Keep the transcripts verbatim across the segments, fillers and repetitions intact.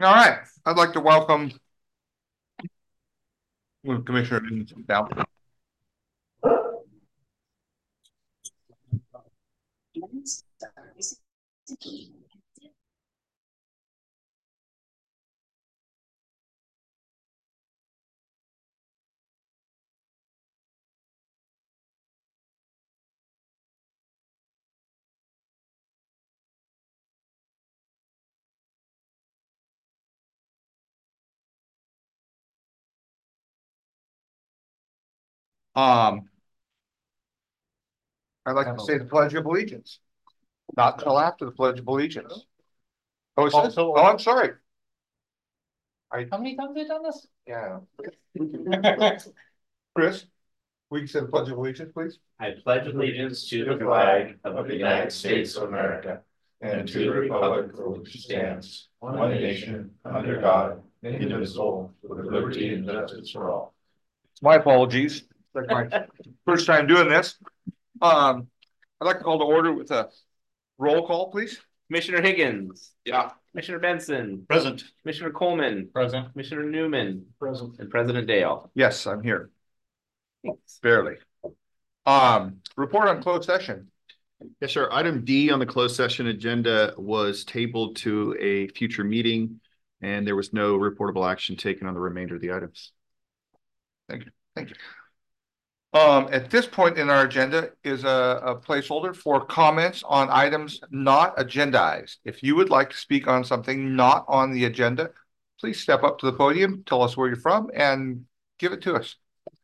All right, I'd like to welcome Commissioner down. Um, I'd like to say the Pledge of Allegiance, not until after the Pledge of Allegiance. Oh, it says, oh, I'm sorry. I, How many times have you done this? yeah. Chris, we can say the Pledge of Allegiance, please. I pledge allegiance to the flag of the United States of America and to the republic for which stands one nation under God, indivisible, with liberty and justice for all. My apologies. It's like my first time doing this. Um, I'd like to call to order with a roll call, please. Commissioner Higgins. Yeah. Commissioner Benson. Present. Commissioner Coleman. Present. Commissioner Newman. Present. And President Dale. Yes, I'm here. Thanks. Barely. Um, report on closed session. Yes, sir. Item D on the closed session agenda was tabled to a future meeting, and there was no reportable action taken on the remainder of the items. Thank you. Thank you. Um, at this point in our agenda is a, a placeholder for comments on items not agendized. If you would like to speak on something not on the agenda, please step up to the podium, tell us where you're from, and give it to us.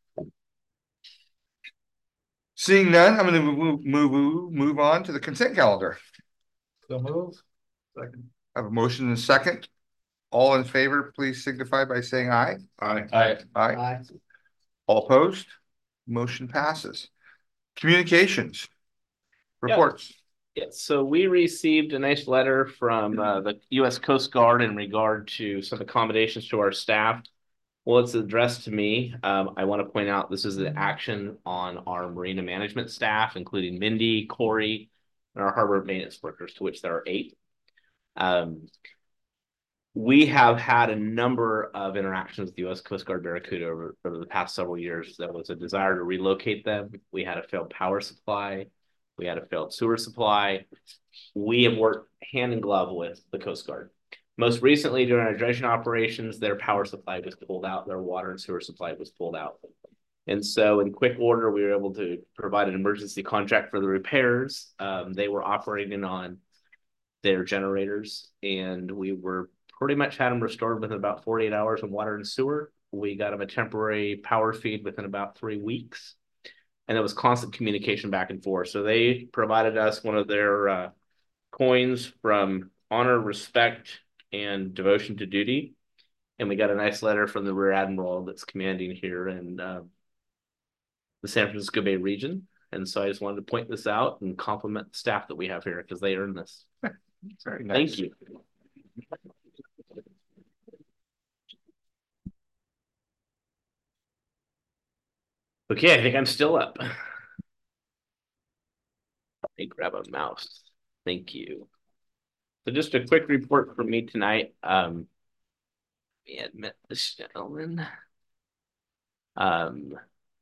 Seeing none, I'm going to move, move, move on to the consent calendar. So move. Second. I have a motion and a second. All in favor, please signify by saying aye. Aye. Aye. Aye. Aye. All opposed? Motion passes. Communications. Reports. Yeah, so we received a nice letter from uh, the U S Coast Guard in regard to some accommodations to our staff. Well, it's addressed to me. Um, I want to point out this is an action on our marina management staff, including Mindy, Corey, and our harbor maintenance workers, to which there are eight. Um, we have had a number of interactions with the U S Coast Guard Barracuda over, over the past several years. There was a desire to relocate them. We had a failed power supply. We had a failed sewer supply. We have worked hand in glove with the Coast Guard. Most recently, during our dredging operations, their power supply was pulled out. Their water and sewer supply was pulled out. And so in quick order, we were able to provide an emergency contract for the repairs. Um, they were operating on their generators, and we were pretty much had them restored within about forty-eight hours of water and sewer. We got them a temporary power feed within about three weeks. And there was constant communication back and forth. So they provided us one of their uh, coins from honor, respect, and devotion to duty. And we got a nice letter from the Rear Admiral that's commanding here in uh, the San Francisco Bay region. And so I just wanted to point this out and compliment the staff that we have here because they earned this. Very nice. Thank you. Okay, I think I'm still up. Let me grab a mouse. Thank you. So just a quick report from me tonight. Um, let me admit this gentleman. Um,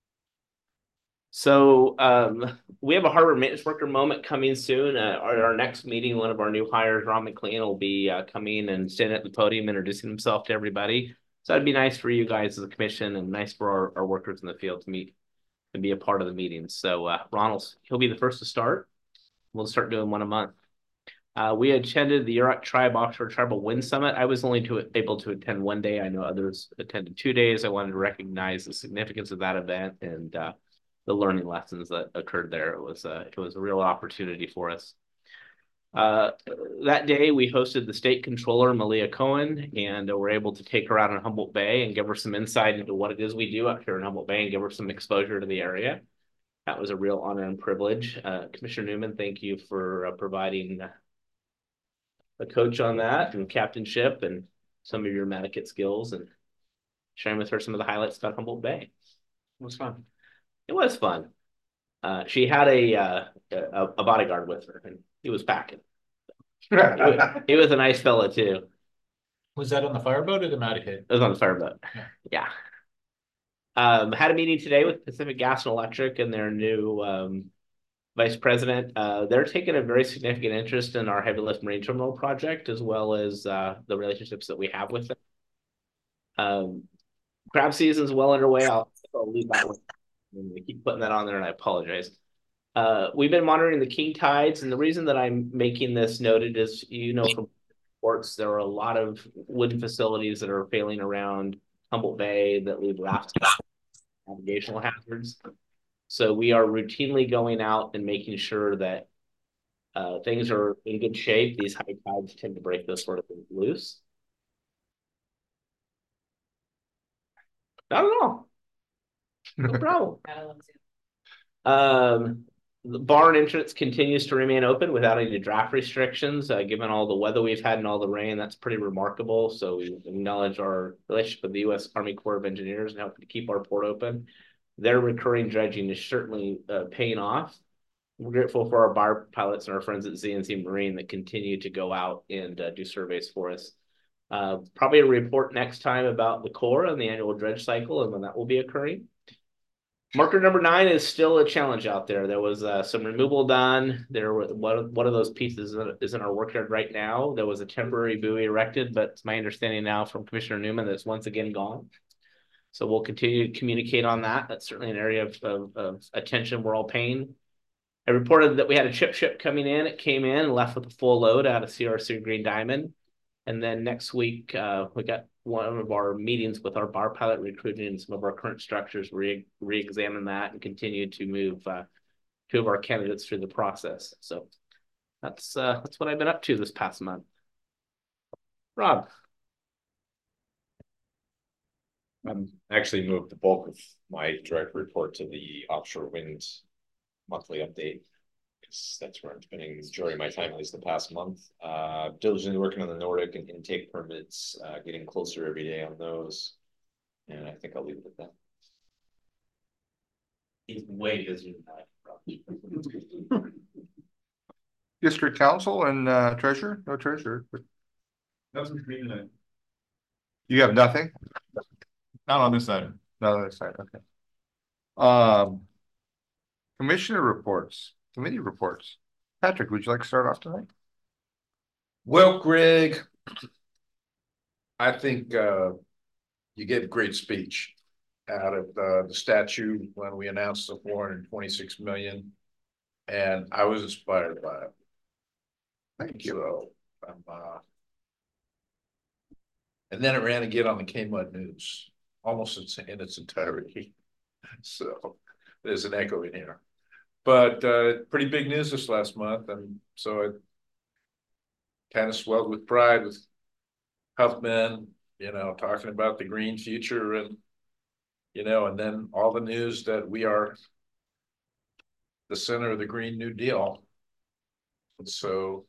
so um, we have a harbor maintenance worker moment coming soon. Uh, our, our next meeting, one of our new hires, Ron McLean, will be uh, coming and standing at the podium, introducing himself to everybody. So it'd be nice for you guys as a commission and nice for our, our workers in the field to meet and be a part of the meeting. So uh, Ron, he'll be the first to start. We'll start doing one a month. Uh, we attended the Yurok Tribe Offshore Tribal Wind Summit. I was only to, able to attend one day. I know others attended two days. I wanted to recognize the significance of that event and uh, the learning lessons that occurred there. It was, uh, it was a real opportunity for us. Uh, that day, we hosted the state controller, Malia Cohen, and uh, we're able to take her out in Humboldt Bay and give her some insight into what it is we do out here in Humboldt Bay and give her some exposure to the area. That was a real honor and privilege. Uh, Commissioner Newman, thank you for uh, providing a coach on that and captainship and some of your Madicket skills and sharing with her some of the highlights about Humboldt Bay. It was fun. It was fun. Uh, she had a, uh, a a bodyguard with her, and he was packing. he, was, he was a nice fella too. Was that on the fireboat or the Matterhorn? It was on the fireboat. Yeah. Yeah. Um, had a meeting today with Pacific Gas and Electric and their new um, vice president. Uh, they're taking a very significant interest in our heavy lift marine terminal project, as well as uh, the relationships that we have with them. Um, crab season's well underway. I'll, I'll leave that one. I keep putting that on there, and I apologize. Uh, we've been monitoring the king tides, and the reason that I'm making this noted is, you know, from reports, there are a lot of wooden facilities that are failing around Humboldt Bay that leave rafts navigational hazards. So we are routinely going out and making sure that uh, things are in good shape. These high tides tend to break those sort of things loose. Not at all. No problem. Um, the barn entrance continues to remain open without any draft restrictions, uh, given all the weather we've had and all the rain. That's pretty remarkable. So we acknowledge our relationship with the U S Army Corps of Engineers and helping to keep our port open. Their recurring dredging is certainly uh, paying off. We're grateful for our bar pilots and our friends at Z N C Marine that continue to go out and uh, do surveys for us. Uh, probably a report next time about the Corps and the annual dredge cycle and when that will be occurring. Marker number nine is still a challenge out there. There was uh, some removal done. There were one, one of those pieces is in our workyard right now. There was a temporary buoy erected, but it's my understanding now from Commissioner Newman that it's once again gone. So we'll continue to communicate on that. That's certainly an area of, of, of attention we're all paying. I reported that we had a chip ship coming in. It came in and left with a full load out of C R C Green Diamond. And then next week, uh, we got one of our meetings with our bar pilot recruiting and some of our current structures, re re-examine that and continue to move uh, two of our candidates through the process. So that's uh, that's what I've been up to this past month. Rob. I'm actually moved the bulk of my direct report to the offshore wind monthly update, because that's where I'm spending the majority of my time, at least the past month. Uh, diligently working on the Nordic and intake permits, uh, getting closer every day on those. And I think I'll leave it at that. He's way busier than that. District Council and uh, Treasurer? No Treasurer. Nothing for me tonight. You have nothing? Not on this side. Not on this side, okay. Um, Commissioner reports, committee reports. Patrick, would you like to start off tonight? Well, Greg, I think uh, you gave a great speech out of uh, the statue when we announced the four hundred twenty-six million, and I was inspired by it. Thank you. So, um, uh, and then it ran again on the K-Mud News, almost in its entirety. So there's an echo in here. But uh, pretty big news this last month, and so it kind of swelled with pride with Huffman, you know, talking about the green future, and you know, and then all the news that we are the center of the Green New Deal. And so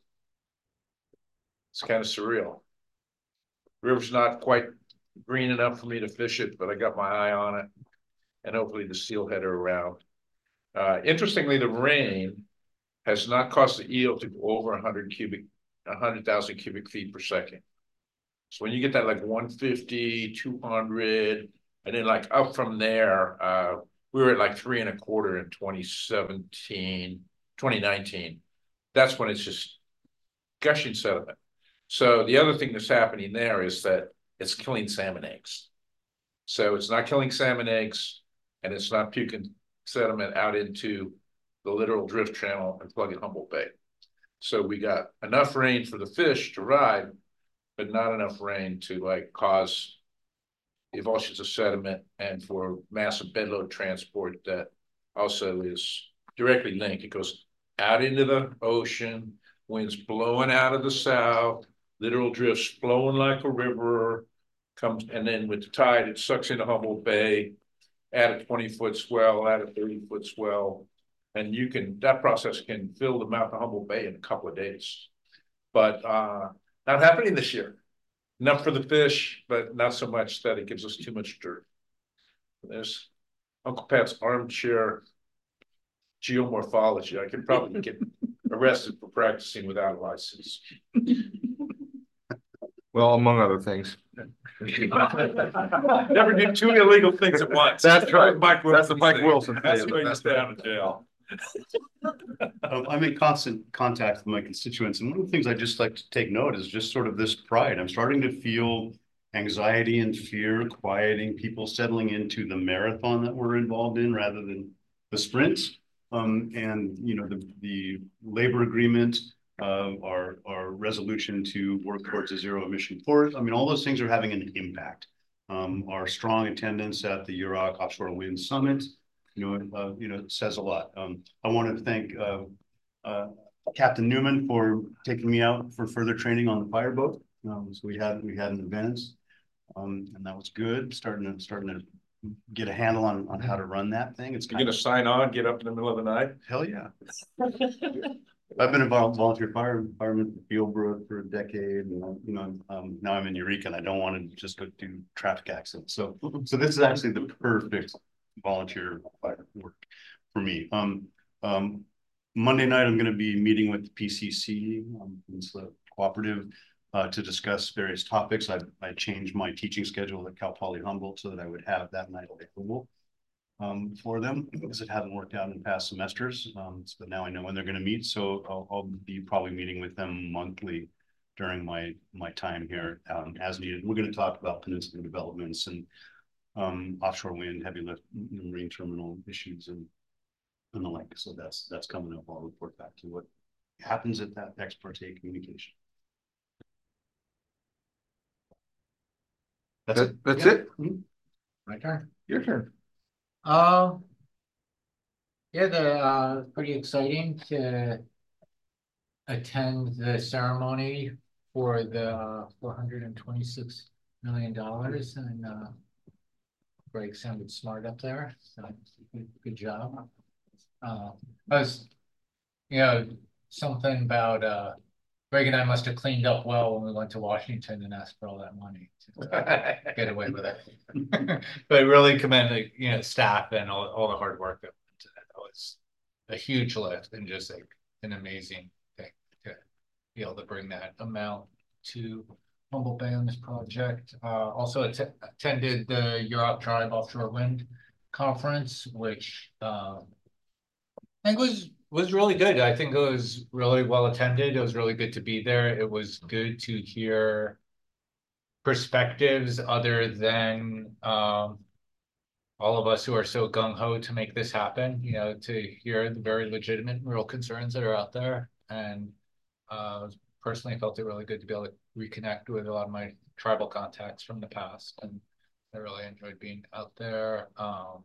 it's kind of surreal. River's not quite green enough for me to fish it, but I got my eye on it, and hopefully the steelhead are around. Uh, interestingly, the rain has not caused the eel to go over one hundred cubic, one hundred thousand cubic feet per second. So when you get that like one fifty, two hundred, and then like up from there, uh, we were at like three and a quarter in twenty seventeen, twenty nineteen. That's when it's just gushing sediment. So the other thing that's happening there is that it's killing salmon eggs. So it's not killing salmon eggs, and it's not puking sediment out into the littoral drift channel and plug in Humboldt Bay. So we got enough rain for the fish to ride, but not enough rain to like cause evulsions of sediment and for massive bedload transport that also is directly linked. It goes out into the ocean, winds blowing out of the south, littoral drifts flowing like a river, comes, and then with the tide, it sucks into Humboldt Bay, add a twenty foot swell, add a thirty foot swell, and you can, that process can fill the mouth of Humboldt Bay in a couple of days. But uh, not happening this year. Enough for the fish, but not so much that it gives us too much dirt. There's Uncle Pat's armchair geomorphology. I could probably get arrested for practicing without a license. Well, among other things. Never do two illegal things at once. That's right. Mike That's the Wilson Mike thing. Wilson That's thing. why you That's stay right. out of jail. Um, I'm in constant contact with my constituents, and one of the things I just like to take note is just sort of this pride. I'm starting to feel anxiety and fear quieting, people settling into the marathon that we're involved in rather than the sprints. Um, and you know, the the labor agreement, uh, our our resolution to work towards a zero emission port. I mean, all those things are having an impact. Um, our strong attendance at the U R O C Offshore Wind Summit, you know, uh, you know, says a lot. Um, I want to thank uh, uh, Captain Newman for taking me out for further training on the fireboat. Um, so we had we had an event, um, and that was good. Starting to starting to get a handle on on how to run that thing. It's You're kind gonna of sign on, get up in the middle of the night? hell yeah. I've been a vol- volunteer fire fireman for Fieldbrook for a decade, and you know, um, now I'm in Eureka, and I don't want to just go do traffic accidents. So, so this is actually the perfect volunteer fire work for me. Um, um, Monday night, I'm going to be meeting with the P C C, um, it's the cooperative, uh, to discuss various topics. I I changed my teaching schedule at Cal Poly Humboldt so that I would have that night available um, for them because it hasn't worked out in past semesters. Um, so now I know when they're going to meet. So I'll, I'll be probably meeting with them monthly during my my time here um, as needed. We're going to talk about peninsula developments and um, offshore wind, heavy lift, marine terminal issues, and and the like. So that's that's coming up. I'll report back to what happens at that ex parte communication. That's That, it. that's Yeah. it? Mhm. My turn. Your turn. Um, yeah, the, uh, pretty exciting to attend the ceremony for the four hundred and twenty-six million dollars, and, uh, Greg sounded smart up there, so good, good job. Uh, I was, you know, something about, uh, Greg and I must have cleaned up well when we went to Washington and asked for all that money to get away with it. But really commend the, you know, staff and all, all the hard work that went into that. That was a huge lift and just like an amazing thing to be able to bring that amount to Humboldt Bay on this project. Uh, also att attended the Yurok Tribe Offshore Wind Conference, which uh, I think was was really good. I think it was really well attended. It was really good to be there. It was good to hear perspectives other than um, all of us who are so gung-ho to make this happen, you know, to hear the very legitimate real concerns that are out there. And uh, personally felt it really good to be able to reconnect with a lot of my tribal contacts from the past. And I really enjoyed being out there. Um,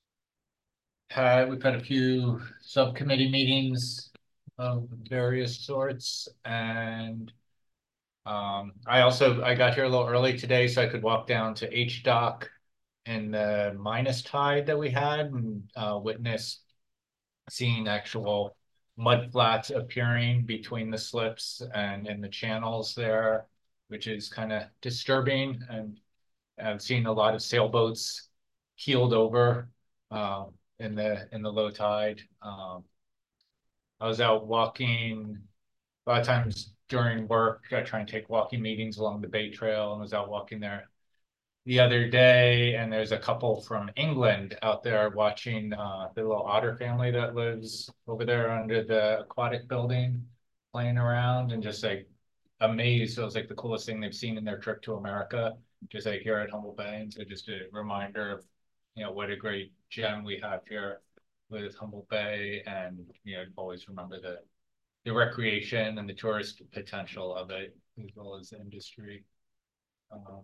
Had, we've had a few subcommittee meetings of various sorts, and um, I also, I got here a little early today so I could walk down to H Dock in the minus tide that we had and uh, witness seeing actual mud flats appearing between the slips and in the channels there, which is kind of disturbing. And I've seen a lot of sailboats keeled over. Um, in the in the low tide. Um, I was out walking a lot of times during work. I try and take walking meetings along the Bay Trail, and was out walking there the other day. And there's a couple from England out there watching uh, the little otter family that lives over there under the aquatic building, playing around, and just like amazed. So it was like the coolest thing they've seen in their trip to America, just like here at Humboldt Bay. And so just a reminder of, you know, what a great gem we have here with Humboldt Bay, and you know, always remember the the recreation and the tourist potential of it, as well as the industry. Uh,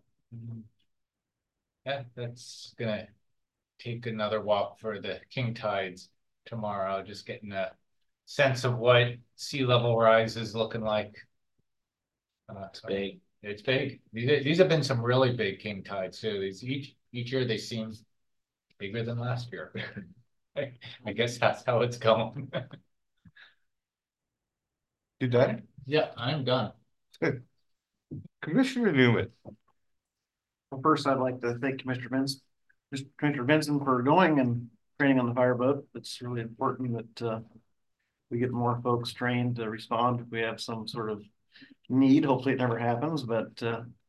yeah, that's gonna take another walk for the king tides tomorrow, just getting a sense of what sea level rise is looking like. Uh, It's big. It's big. These, these have been some really big king tides too. These each each year they seem bigger than last year. I guess that's how it's going. You done? Yeah, I'm done. Good. Commissioner Newman. Well, first, I'd like to thank Commissioner Benson, Commissioner Benson for going and training on the fireboat. It's really important that uh, we get more folks trained to respond if we have some sort of need. Hopefully it never happens, but uh,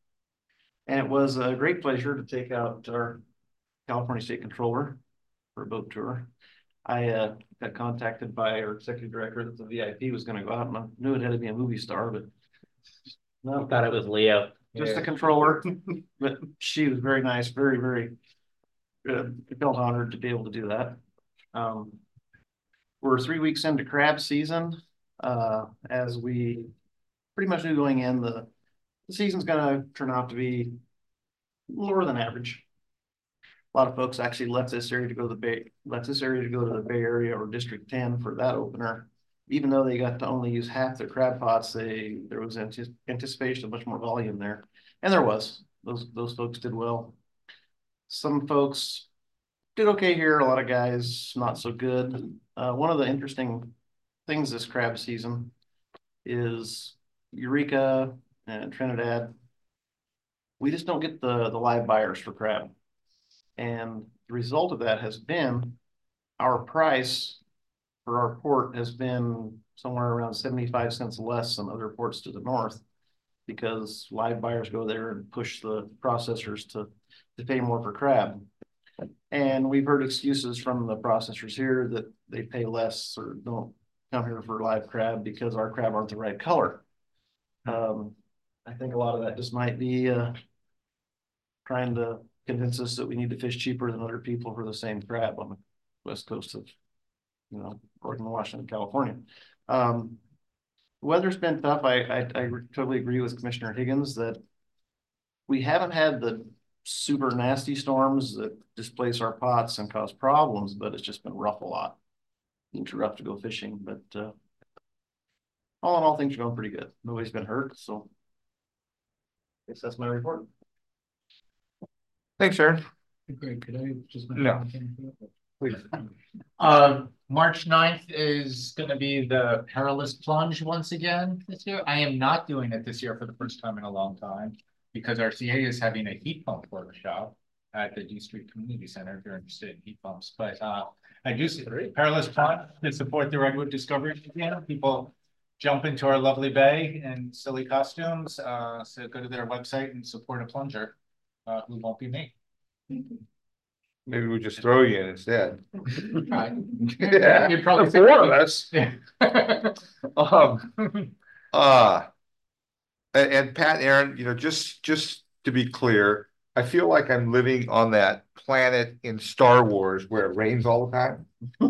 And it was a great pleasure to take out our California State Controller for a boat tour. I uh, got contacted by our executive director that the V I P was gonna go out, and I knew it had to be a movie star, but no, Thought it was Leo. just Yeah. a controller, but she was very nice, very, very good. I felt honored to be able to do that. Um, we're three weeks into crab season. Uh, as we pretty much knew going in, the, the season's gonna turn out to be lower than average. A lot of folks actually left this area to go to the Bay, left this area to go to the Bay Area or District ten for that opener. Even though they got to only use half their crab pots, they, there was antis- anticipation of much more volume there. And there was, those, those folks did well. Some folks did okay here, a lot of guys not so good. Uh, one of the interesting things this crab season is Eureka and Trinidad. We just don't get the, the live buyers for crab. And the result of that has been our price for our port has been somewhere around seventy-five cents less than other ports to the north, because live buyers go there and push the processors to, to pay more for crab. And we've heard excuses from the processors here that they pay less or don't come here for live crab because our crab aren't the right color. Um, I think a lot of that just might be uh, trying to convince us that we need to fish cheaper than other people for the same crab on the west coast of, you know, Oregon, Washington, California. Um, weather's been tough. I, I, I totally agree with Commissioner Higgins that we haven't had the super nasty storms that displace our pots and cause problems, but it's just been rough a lot. It's rough to go fishing, but uh, all in all, things are going pretty good. Nobody's been hurt, so I guess that's my report. Thanks, Aaron. Greg, could I just? No. Please. Uh, March ninth is gonna be the perilous plunge once again this year. I am not doing it this year for the first time in a long time because R C A is having a heat pump workshop at the D Street Community Center if you're interested in heat pumps. But uh, I do see perilous plunge to support the Redwood Discovery Museum. People jump into our lovely bay in silly costumes. Uh, so go to their website and support a plunger. Uh, who won't be me. Maybe we just throw you in instead. Right. Yeah, You'd probably the four of us. Yeah. Um, uh, and, and Pat and Aaron, you know, just, just to be clear, I feel like I'm living on that planet in Star Wars where it rains all the time.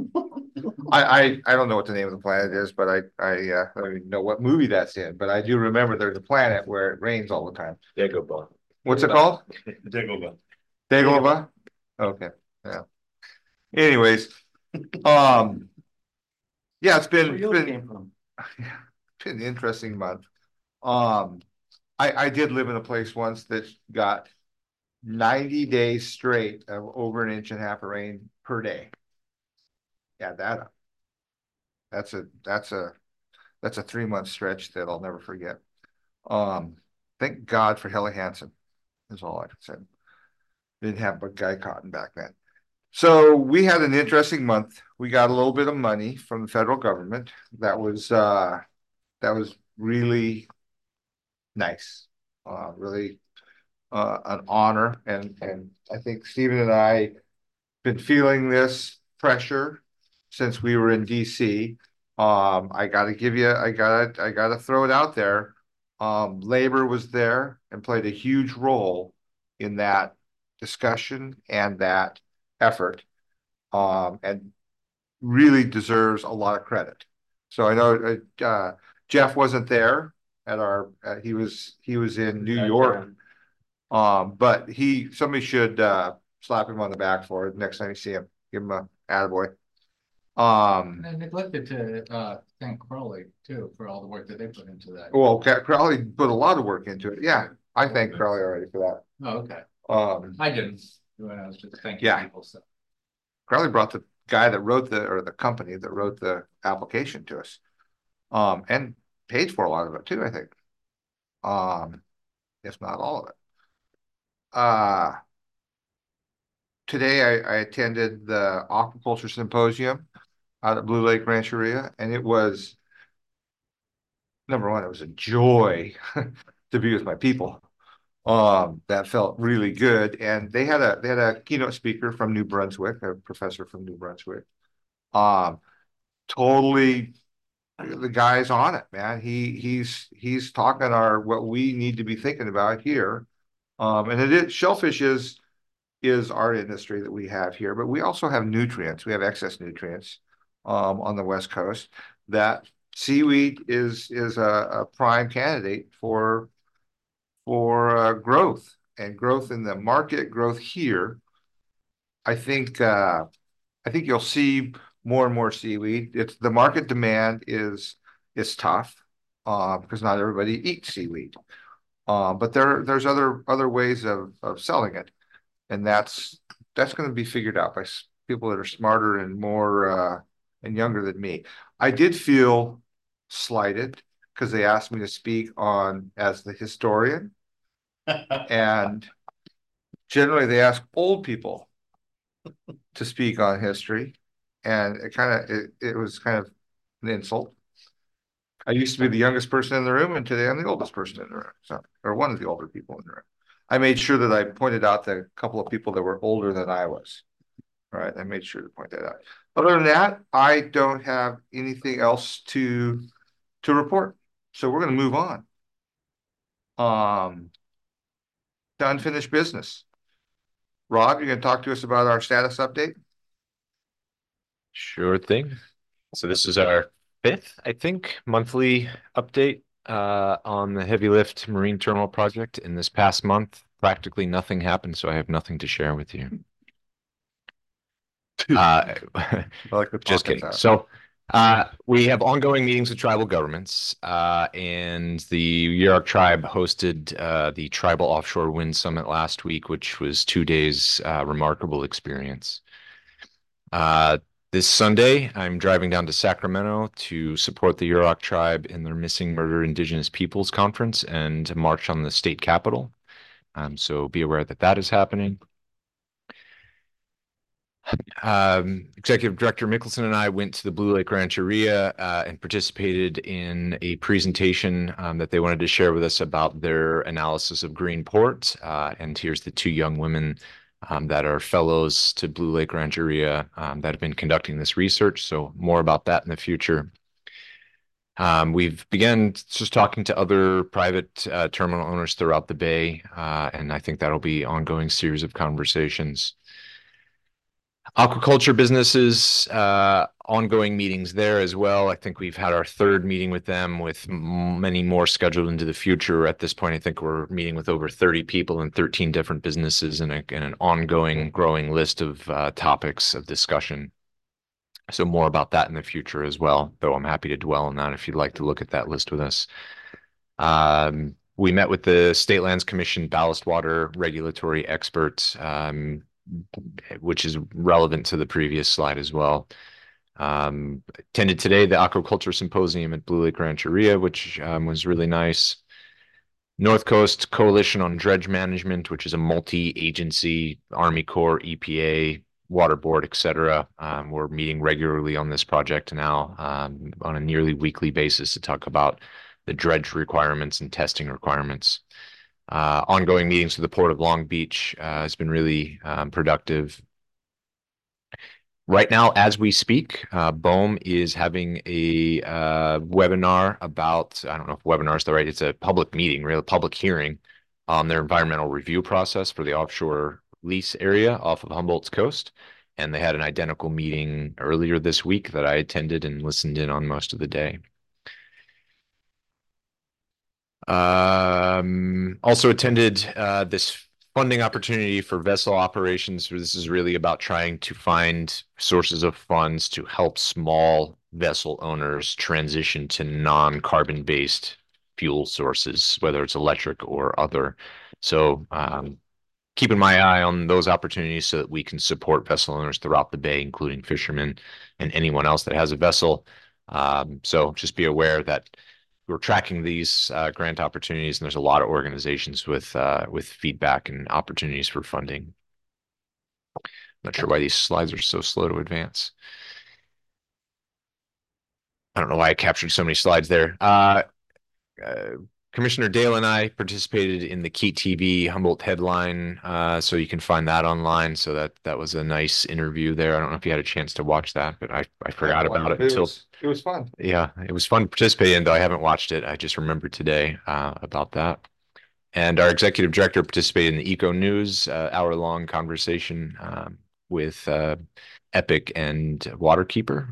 I, I, I don't know what the name of the planet is, but I, I, uh, I don't even know what movie that's in, but I do remember there's a planet where it rains all the time. Dagobah. What's it called? Dagobah. Dagobah? Okay, yeah. Anyways, um, yeah, it's been, Where it's you been, came from? it's been an interesting month. Um, I, I did live in a place once that got ninety days straight of over an inch and a half of rain per day. Yeah, that, that's a, that's a, that's a three month stretch that I'll never forget. Um, thank God for Helly Hansen is all I can say. Didn't have a guy cotton back then. So we had an interesting month. We got a little bit of money from the federal government. That was uh, that was really nice. Uh, really uh, an honor. And and I think Stephen and I been feeling this pressure since we were in D C. Um, I got to give you, I got to, I got to throw it out there. Um, labor was there and played a huge role in that discussion and that effort, um, and really deserves a lot of credit. So I know uh, uh, Jeff wasn't there at our, uh, he was, he was in New York. Um, but he, somebody should uh, slap him on the back for it next time you see him. Give him a attaboy. Um, And I neglected to uh, thank Crowley too for all the work that they put into that. well, Crowley put a lot of work into it. Yeah, I thank Crowley already for that. Oh, okay. Um, I didn't. I was just thanking Yeah. people. So. Crowley brought the guy that wrote the, or the company that wrote the application to us, um, and paid for a lot of it too, I think. Um, if not all of it. Uh, today I, I attended the aquaculture symposium out at Blue Lake Rancheria, and it was, number one, it was a joy to be with my people. Um, that felt really good. And they had a they had a keynote speaker from New Brunswick, a professor from New Brunswick. Um, totally the guy's on it, man. He he's he's talking our what we need to be thinking about here. Um, and it is shellfish is is our industry that we have here, but we also have nutrients. We have excess nutrients um, on the West Coast. That seaweed is is a, a prime candidate for for uh, growth and growth in the market, growth here. I think uh, I think you'll see more and more seaweed. It's the market demand is is tough uh, because not everybody eats seaweed. Uh, but there there's other other ways of of selling it, and that's that's going to be figured out by people that are smarter and more uh, and younger than me. I did feel slighted because they asked me to speak on as the historian, and generally they ask old people to speak on history, and it kind of it, it was kind of an insult. I used to be the youngest person in the room, and today I'm the oldest person in the room, so or one of the older people in the room. I made sure that I pointed out the couple of people that were older than I was. All right, I made sure to point that out. Other than that, I don't have anything else to to report. So we're going to move on. Um, to unfinished business. Rob, you're going to talk to us about our status update? Sure thing. So this is our fifth, I think, monthly update uh, on the heavy lift marine terminal project. In this past month, practically nothing happened, so I have nothing to share with you. Uh, I like the just pockets kidding. out. So uh, we have ongoing meetings with tribal governments, uh, and the Yurok tribe hosted uh, the Tribal Offshore Wind Summit last week, which was two days uh, remarkable experience. Uh, this Sunday, I'm driving down to Sacramento to support the Yurok tribe in their Missing Murder Indigenous Peoples Conference and march on the state capitol. Um, so be aware that that is happening. Um, Executive Director Mickelson and I went to the Blue Lake Rancheria uh, and participated in a presentation um, that they wanted to share with us about their analysis of Greenport. Uh, and here's the two young women um, that are fellows to Blue Lake Rancheria um, that have been conducting this research. So more about that in the future. Um, we've begun just talking to other private uh, terminal owners throughout the Bay, uh, and I think that'll be an ongoing series of conversations. Aquaculture businesses, uh, ongoing meetings there as well. I think we've had our third meeting with them, with many more scheduled into the future. At this point, I think we're meeting with over thirty people in thirteen different businesses and, a, and an ongoing, growing list of uh, topics of discussion. So more about that in the future as well, though I'm happy to dwell on that if you'd like to look at that list with us. Um, we met with the State Lands Commission ballast water regulatory experts, um, which is relevant to the previous slide as well. Um, attended today the Aquaculture Symposium at Blue Lake Rancheria, which um, was really nice. North Coast Coalition on Dredge Management, which is a multi-agency, Army Corps, E P A, Water Board, et cetera. Um, we're meeting regularly on this project now um, on a nearly weekly basis to talk about the dredge requirements and testing requirements. Uh, ongoing meetings with the Port of Long Beach uh, has been really um, productive. Right now, as we speak, uh, B O E M is having a uh, webinar about, I don't know if webinar is the right, it's a public meeting, real public hearing on their environmental review process for the offshore lease area off of Humboldt's coast. And they had an identical meeting earlier this week that I attended and listened in on most of the day. Um, also attended uh, this funding opportunity for vessel operations. This is really about trying to find sources of funds to help small vessel owners transition to non-carbon based fuel sources, whether it's electric or other. So um, keeping my eye on those opportunities so that we can support vessel owners throughout the Bay, including fishermen and anyone else that has a vessel. Um, so just be aware that we're tracking these uh, grant opportunities, and there's a lot of organizations with uh, with feedback and opportunities for funding. I'm not sure why these slides are so slow to advance. I don't know why I captured so many slides there. Uh, uh, Commissioner Dale and I participated in the Keat T V Humboldt headline, uh, so you can find that online. So that that was a nice interview there. I don't know if you had a chance to watch that, but I, I forgot about it It until was, it was fun. yeah, it was fun to participate in, though I haven't watched it. I just remembered today uh, about that. And our executive director participated in the Eco News uh, hour-long conversation um, with uh, Epic and Waterkeeper.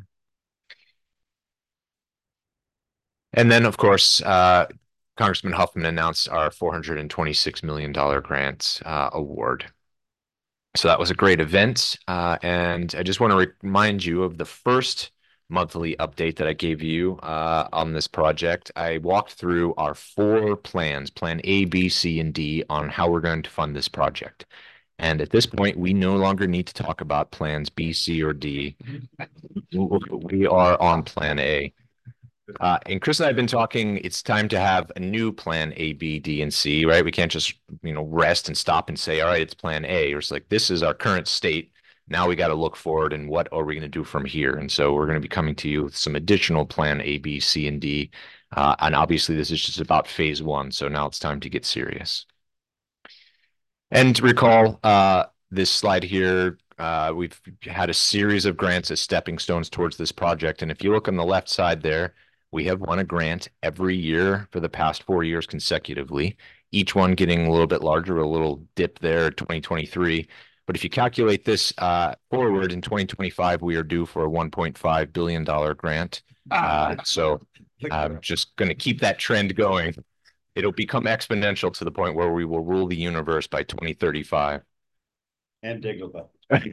And then, of course, uh, Congressman Huffman announced our four hundred twenty-six million dollar grant uh, award. So that was a great event. Uh, and I just want to remind you of the first monthly update that I gave you uh, on this project. I walked through our four plans, plan A, B, C, and D, on how we're going to fund this project. And at this point, we no longer need to talk about plans B, C, or D. We are on plan A. Uh, and Chris and I have been talking, it's time to have a new plan A, B, D, and C, right? We can't just, you know, rest and stop and say, all right, it's plan A. Or it's like, this is our current state. Now we got to look forward and what are we going to do from here? And so we're going to be coming to you with some additional plan A, B, C, and D. Uh, and obviously this is just about phase one. So now it's time to get serious. And recall uh, this slide here, uh, we've had a series of grants as stepping stones towards this project. And if you look on the left side there, we have won a grant every year for the past four years consecutively, each one getting a little bit larger, a little dip there, twenty twenty-three. But if you calculate this uh, forward in twenty twenty-five, we are due for a one point five billion dollar grant. Uh, so I'm just going to keep that trend going. It'll become exponential to the point where we will rule the universe by twenty thirty-five. And Dagobah.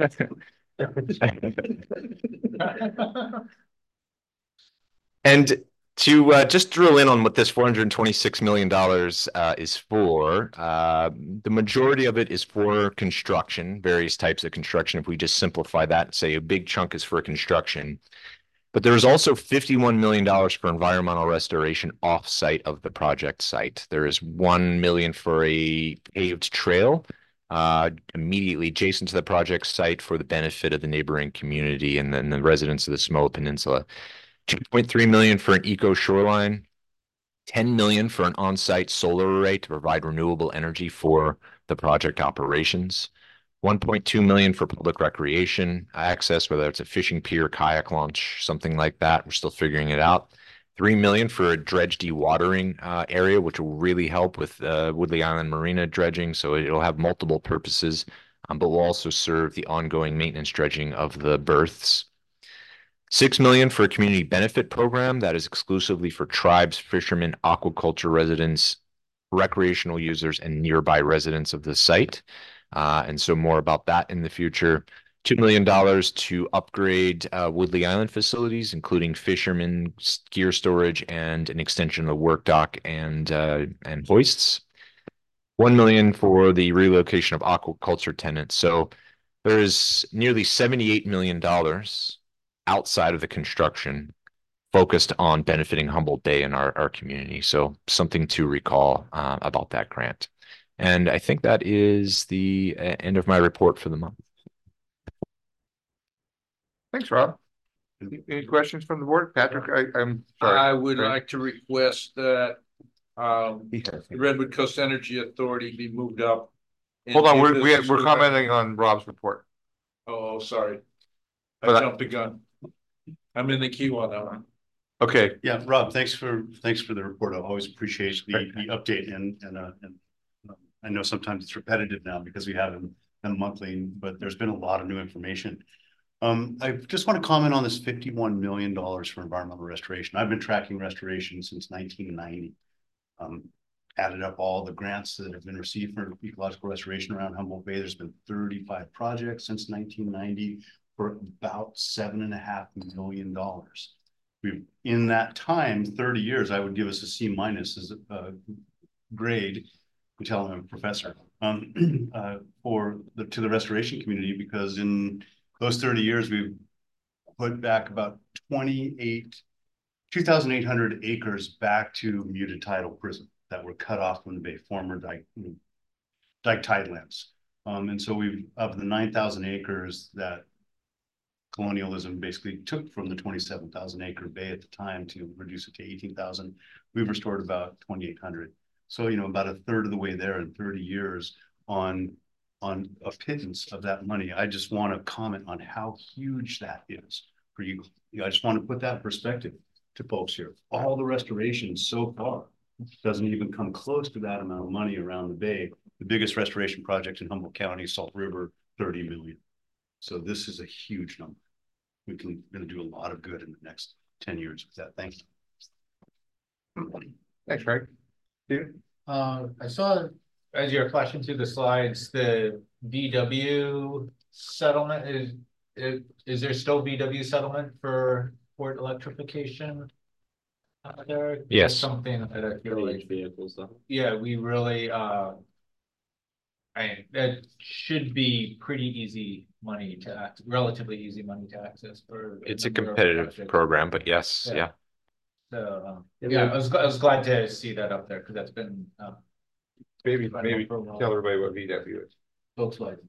And to uh, just drill in on what this four hundred twenty-six million dollars uh, is for, uh, the majority of it is for construction, various types of construction. If we just simplify that and say a big chunk is for construction. But there's also fifty-one million dollars for environmental restoration off-site of the project site. There is one million dollars for a paved trail uh, immediately adjacent to the project site for the benefit of the neighboring community and then the residents of the Samoa Peninsula. two point three million dollars for an eco shoreline, ten million dollars for an on-site solar array to provide renewable energy for the project operations, one point two million dollars for public recreation access, whether it's a fishing pier, kayak launch, something like that. We're still figuring it out. three million dollars for a dredge dewatering uh, area, which will really help with uh, Woodley Island Marina dredging. So it'll have multiple purposes, um, but will also serve the ongoing maintenance dredging of the berths. Six million dollars for a community benefit program that is exclusively for tribes, fishermen, aquaculture residents, recreational users, and nearby residents of the site. Uh, and so more about that in the future. two million dollars to upgrade uh, Woodley Island facilities, including fishermen, gear storage, and an extension of the work dock and, uh, and hoists. one million dollars for the relocation of aquaculture tenants. So there is nearly seventy-eight million dollars outside of the construction focused on benefiting Humboldt Bay and our, our community. So something to recall uh, about that grant. And I think that is the uh, end of my report for the month. Thanks, Rob. Any questions from the board? Patrick, I, I'm sorry. I would Okay. like to request that um, the Redwood Coast Energy Authority be moved up. Hold on, into we're, we, this we're new- commenting on Rob's report. Oh, sorry. I But I- jumped the gun. I'm in the queue on that one. Okay, Yeah, Rob, thanks for, thanks for the report. I always appreciate the, the update and, and, uh, and um, I know sometimes it's repetitive now because we have them, them monthly, but there's been a lot of new information. Um, I just want to comment on this fifty-one million dollars for environmental restoration. I've been tracking restoration since nineteen ninety. Um, added up all the grants that have been received for ecological restoration around Humboldt Bay. There's been thirty-five projects since nineteen ninety for about seven and a half million dollars. We've, in that time, thirty years, I would give us a C minus as a grade. We tell them I'm a professor um, uh, for the to the restoration community, because in those thirty years, we've put back about twenty-eight, two thousand eight hundred acres back to muted tidal prism that were cut off from the bay, former dike, dike tidelands. Um, and so we've, of the nine thousand acres that colonialism basically took from the twenty-seven thousand acre bay at the time to reduce it to eighteen thousand. We've restored about twenty-eight hundred. So, you know, about a third of the way there in thirty years on, on a pittance of that money. I just want to comment on how huge that is for you. You know, I just want to put that in perspective to folks here. All the restorations so far doesn't even come close to that amount of money around the bay. The biggest restoration project in Humboldt County, Salt River, thirty million. So this is a huge number. We can going to do a lot of good in the next ten years with that. Thank you. Thanks, Greg. Steve? Uh, I saw, as you're flashing through the slides, the V W settlement is, is, is there still V W settlement for port electrification? out there? Yes. It's something that I feel like, vehicles though. yeah, we really, uh, I, that should be pretty easy money to act, relatively easy money to access for. It's a number of competitive projects. program, but yes, Yeah. yeah. So, um, yeah, I was, I was glad to see that up there because that's been, um, Maybe, Right, maybe for a while. tell everybody what V W is. Volkswagen.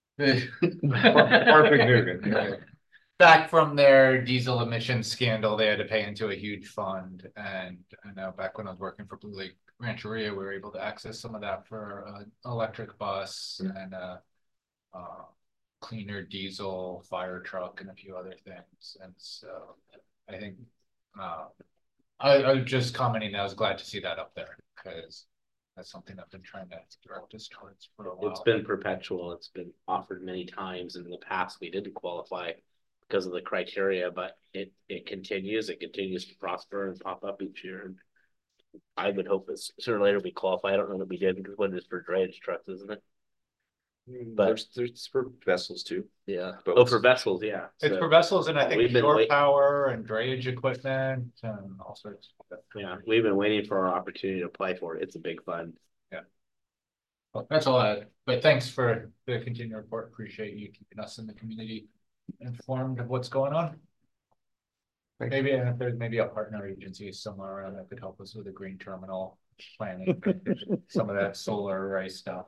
Perfect. Yeah. Back from their diesel emissions scandal, they had to pay into a huge fund, and I know back when I was working for Blue Lake Rancheria, we were able to access some of that for an electric bus and a, uh, cleaner diesel fire truck and a few other things, and so I think uh, I, I was just commenting that I was glad to see that up there because that's something I've been trying to direct us towards for a while. It's been perpetual. It's been offered many times. In the past, we didn't qualify because of the criteria, but it, it continues. It continues to prosper and pop up each year. And I would hope that sooner or later we qualify. I don't know that we did because what it is for drayage trucks, isn't it? But There's, there's for vessels too. yeah. Boats. Oh, for vessels, yeah. It's So, for vessels and I think We've been shore wait- power and drayage equipment and all sorts of stuff. yeah, we've been waiting for our opportunity to apply for it. It's a big fund. Well, that's all I had, but thanks for the continued report. Appreciate you keeping us in the community informed of what's going on. Thanks. Maybe and if there's maybe a partner agency somewhere around that could help us with the green terminal planning, some of that solar array stuff.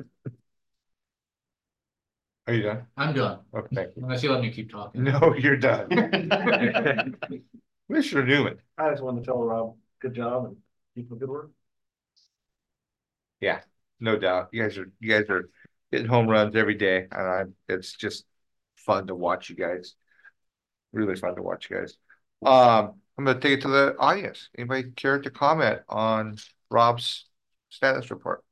Are you done? I'm done, Okay. unless you let me keep talking. No, you're done. Commissioner Newman. I just wanted to tell Rob, good job and keep up the good work. No doubt. You guys are, you guys are hitting home runs every day. And I, it's just fun to watch you guys. Really fun to watch you guys. Um, I'm gonna take it to the audience. Anybody care to comment on Rob's status report?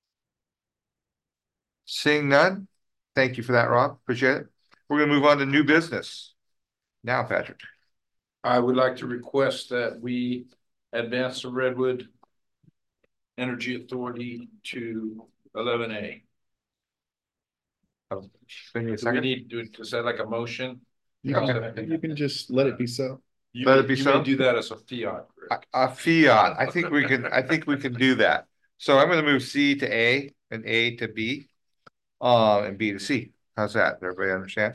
Seeing none, thank you for that, Rob. Appreciate it. We're gonna move on to new business. Now, Patrick. I would like to request that we advance the Redwood Energy Authority to eleven A. Oh, give me a Do we second. need, do, is that like a motion? You can, you can just let it be so. You Let may- it be you so? may do that as a fiat. Rick. A, a fiat. I think we can, I think we can do that. So I'm gonna move C to A and A to B. Uh, and B to C. How's that? Everybody understand?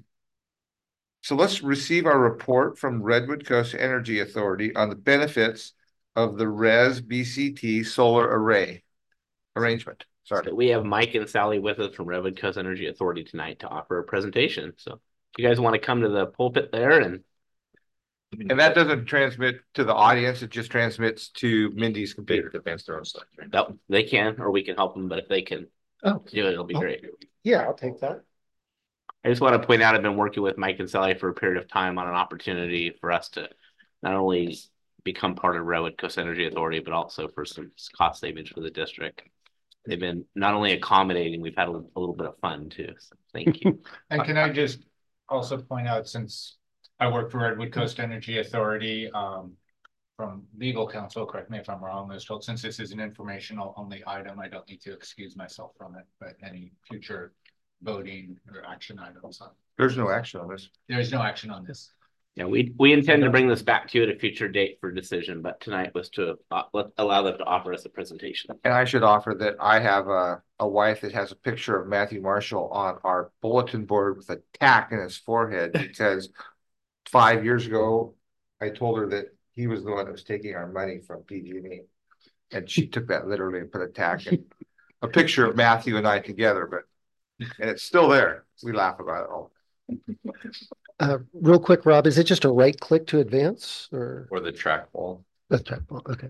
So let's receive our report from Redwood Coast Energy Authority on the benefits of the RES B C T solar array arrangement. Sorry. So we have Mike and Sally with us from Redwood Coast Energy Authority tonight to offer a presentation. So if you guys want to come to the pulpit there and And that doesn't transmit to the audience, it just transmits to Mindy's computer. Advance their own stuff. Right? that, they can, or we can help them, but if they can Oh. do it, it'll be Oh. great. Yeah, I'll take that. I just want to point out, I've been working with Mike and Sally for a period of time on an opportunity for us to not only become part of Redwood Coast Energy Authority, but also for some cost savings for the district. They've been not only accommodating, we've had a, a little bit of fun too. So thank you. And can I just also point out, since I work for Redwood Coast Energy Authority, um, from legal counsel, correct me if I'm wrong, I was told since this is an informational only item, I don't need to excuse myself from it, but any future voting or action items on. There's no action on this. There is no action on this. Yeah, we, we intend to bring this back to you at a future date for decision, but tonight was to uh, let, allow them to offer us a presentation. And I should offer that I have a, a wife that has a picture of Matthew Marshall on our bulletin board with a tack in his forehead because five years ago, I told her that he was the one that was taking our money from P G and E. And she took that literally and put a tack in a picture of Matthew and I together, but and it's still there. We laugh about it all. Uh, real quick, Rob, is it just a right click to advance or? Or the trackball. That's trackball, okay.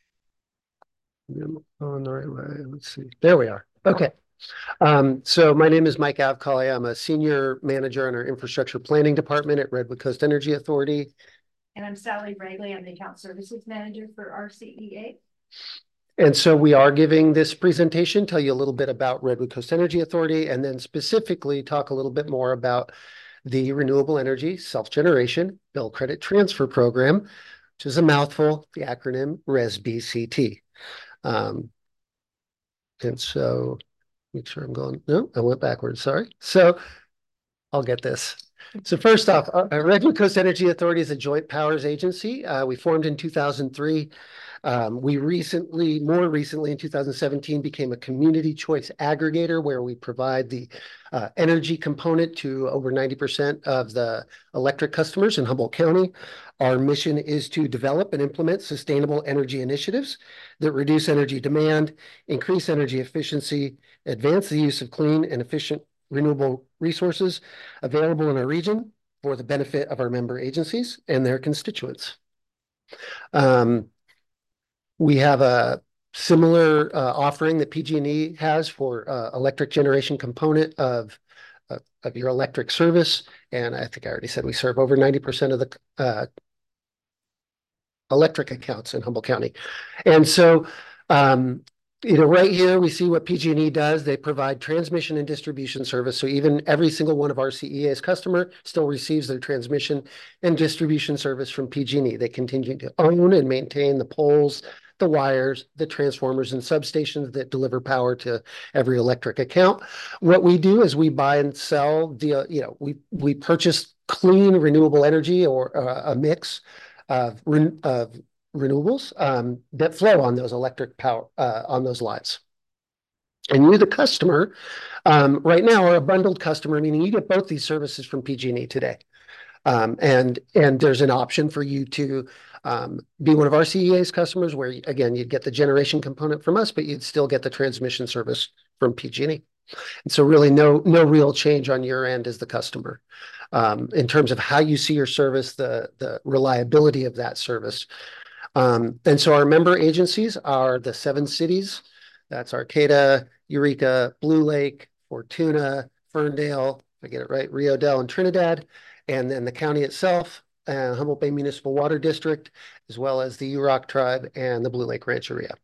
On the right way, let's see. There we are. Okay. Um, so my name is Mike Avcali. I'm a senior manager in our infrastructure planning department at Redwood Coast Energy Authority. And I'm Sally Ragley. I'm the account services manager for R C E A. And so we are giving this presentation, tell you a little bit about Redwood Coast Energy Authority, and then specifically talk a little bit more about the Renewable Energy Self-Generation Bill Credit Transfer Program, which is a mouthful, the acronym R E S B C T. Um, and so, make sure I'm going, no, I went backwards, sorry. So I'll get this. So first off, uh, Redwood Coast Energy Authority is a joint powers agency. Uh, we formed in two thousand three. Um, we recently, more recently in two thousand seventeen, became a community choice aggregator where we provide the uh, energy component to over ninety percent of the electric customers in Humboldt County. Our mission is to develop and implement sustainable energy initiatives that reduce energy demand, increase energy efficiency, advance the use of clean and efficient renewable resources available in our region for the benefit of our member agencies and their constituents. Um, we have a similar uh, offering that P G and E has for uh, electric generation component of, uh, of your electric service. And I think I already said we serve over ninety percent of the uh, electric accounts in Humboldt County. And so, um, you know, right here, we see what P G and E does. They provide transmission and distribution service. So even every single one of our C E A's customer still receives their transmission and distribution service from P G and E. They continue to own and maintain the poles, the wires, the transformers and substations that deliver power to every electric account. What we do is we buy and sell the, you know, we, we purchase clean renewable energy or uh, a mix of, of renewables um, that flow on those electric power, uh, on those lines. And you, the customer, um, right now are a bundled customer, meaning you get both these services from P G and E today. Um, and, and there's an option for you to um, be one of our C E A's customers where, again, you'd get the generation component from us, but you'd still get the transmission service from P G and E. And so really no, no real change on your end as the customer um, in terms of how you see your service, the, the reliability of that service. Um, and so our member agencies are the seven cities. That's Arcata, Eureka, Blue Lake, Fortuna, Ferndale, if I get it right, Rio Dell and Trinidad, and then the county itself, uh, Humboldt Bay Municipal Water District, as well as the Yurok Tribe and the Blue Lake Rancheria.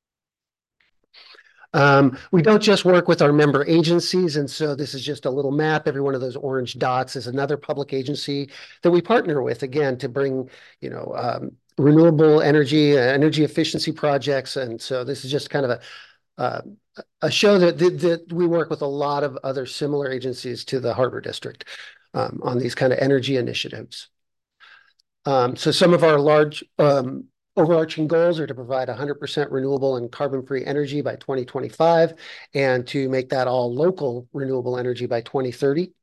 Um, we don't just work with our member agencies, and so this is just a little map. Every one of those orange dots is another public agency that we partner with, again, to bring, you know, um, renewable energy, uh, energy efficiency projects. And so this is just kind of a, uh, a show that, that, that we work with a lot of other similar agencies to the Harbor District um, on these kind of energy initiatives. Um, so some of our large um, overarching goals are to provide one hundred percent renewable and carbon-free energy by twenty twenty-five and to make that all local renewable energy by twenty thirty.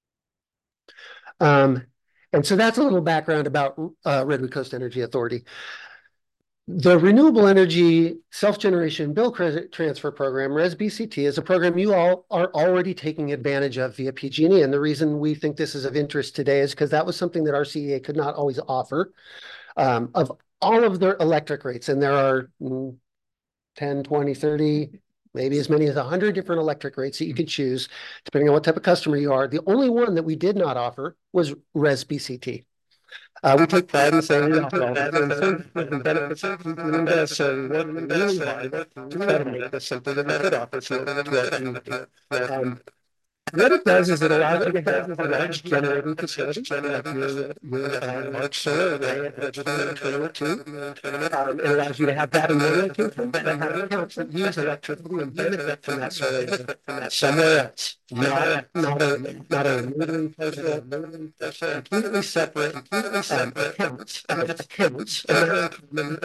Um, and so that's a little background about uh, Redwood Coast Energy Authority. The Renewable Energy Self-Generation Bill Credit Transfer Program, R E S B C T, is a program you all are already taking advantage of via P G and E. And the reason we think this is of interest today is because that was something that our C E A could not always offer. Um, of all of their electric rates, and there are mm, ten, twenty, thirty, maybe as many as one hundred different electric rates that you could choose, depending on what type of customer you are. The only one that we did not offer was R E S B C T. Uh, we take pride in saying we offer all the benefits of the so what we really want to try to make this something that we could offer to our community. Um, What it does is it allows you to have a large generating facility, like your, your uh, large solar array at Vegetable two. Um, it allows you to have that in your location, but then have accounts that use electricity and benefit from that solar from that somewhere else. Not a, not a, not a literally completely separate um, accounts, uh, accounts. And then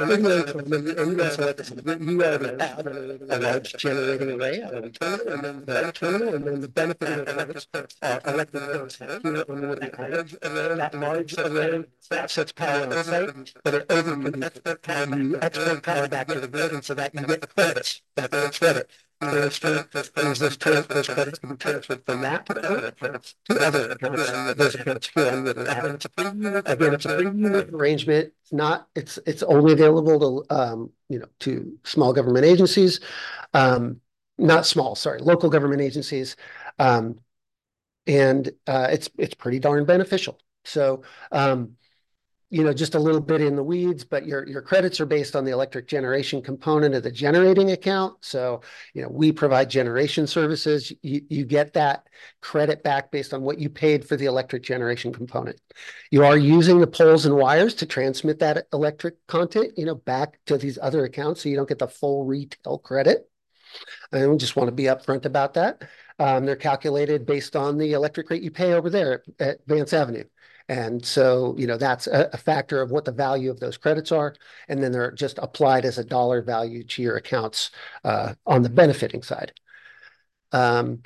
you already have a large generating array, a terminal, and then the terminal, and then the benefit of uh, electric bills here on the island, and then that large array assets power on the site, but it overproduces power, you export power back to the grid, and so that you get credits, that credit. those transfers, those transfers, credits can be transferred from that to other accounts, to other accounts, and those accounts can be added. It's a pretty unique- Again, it's a pretty unique arrangement. It's not, it's, it's only available to, um, you know, to small government agencies, um, not small, sorry, local government agencies. Um, and, uh, it's, it's pretty darn beneficial. So, um, you know, just a little bit in the weeds, but your, your credits are based on the electric generation component of the generating account. So, you know, we provide generation services. You, you get that credit back based on what you paid for the electric generation component. You are using the poles and wires to transmit that electric content, you know, back to these other accounts. So you don't get the full retail credit. And we just want to be upfront about that. Um, they're calculated based on the electric rate you pay over there at, at Vance Avenue. And so, you know, that's a, a factor of what the value of those credits are. And then they're just applied as a dollar value to your accounts uh, on the benefiting side. Um,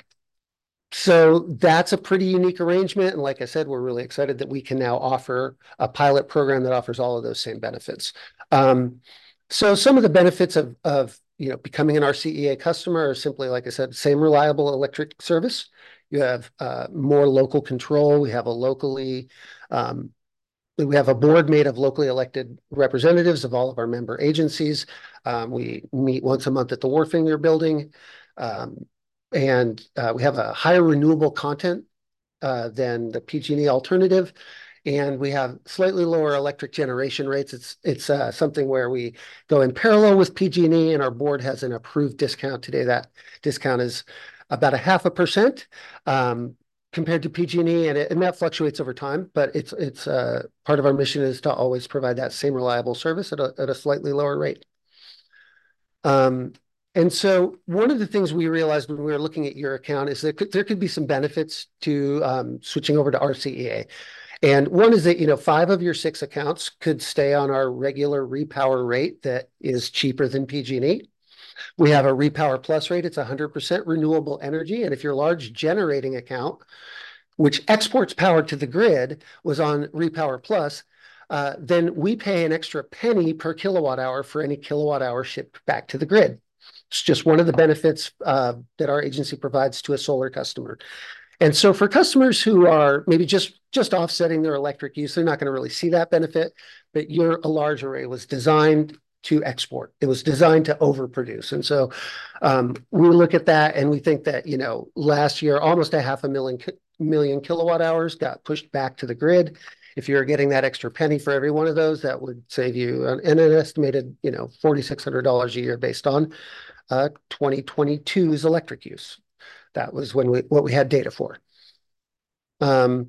so that's a pretty unique arrangement. And like I said, we're really excited that we can now offer a pilot program that offers all of those same benefits. Um, so some of the benefits of, of you know, becoming an R C E A customer are simply, like I said, same reliable electric service. You have uh, more local control. We have a locally, um, we have a board made of locally elected representatives of all of our member agencies. Um, we meet once a month at the Warfinger building. Um, and uh, we have a higher renewable content uh, than the P G and E alternative. And we have slightly lower electric generation rates. It's it's uh, something where we go in parallel with P G and E, and our board has an approved discount today. That discount is about a half a percent um, compared to P G and E, and, it, and that fluctuates over time. But it's it's uh, part of our mission is to always provide that same reliable service at a at a slightly lower rate. Um, and so one of the things we realized when we were looking at your account is that there could be some benefits to um, switching over to R C E A. And one is that, you know, five of your six accounts could stay on our regular repower rate that is cheaper than P G and E. We have a Repower Plus rate. It's one hundred percent renewable energy. And if your large generating account, which exports power to the grid, was on Repower Plus, uh, then we pay an extra penny per kilowatt hour for any kilowatt hour shipped back to the grid. It's just one of the benefits uh, that our agency provides to a solar customer. And so for customers who are maybe just, just offsetting their electric use, they're not going to really see that benefit, but your a large array was designed to export. It was designed to overproduce. And so um, we look at that and we think that, you know, last year, almost a half a million, million kilowatt hours got pushed back to the grid. If you're getting that extra penny for every one of those, that would save you an, an estimated, you know, four thousand six hundred dollars a year based on uh, twenty twenty-two's electric use. That was when we what we had data for. Um,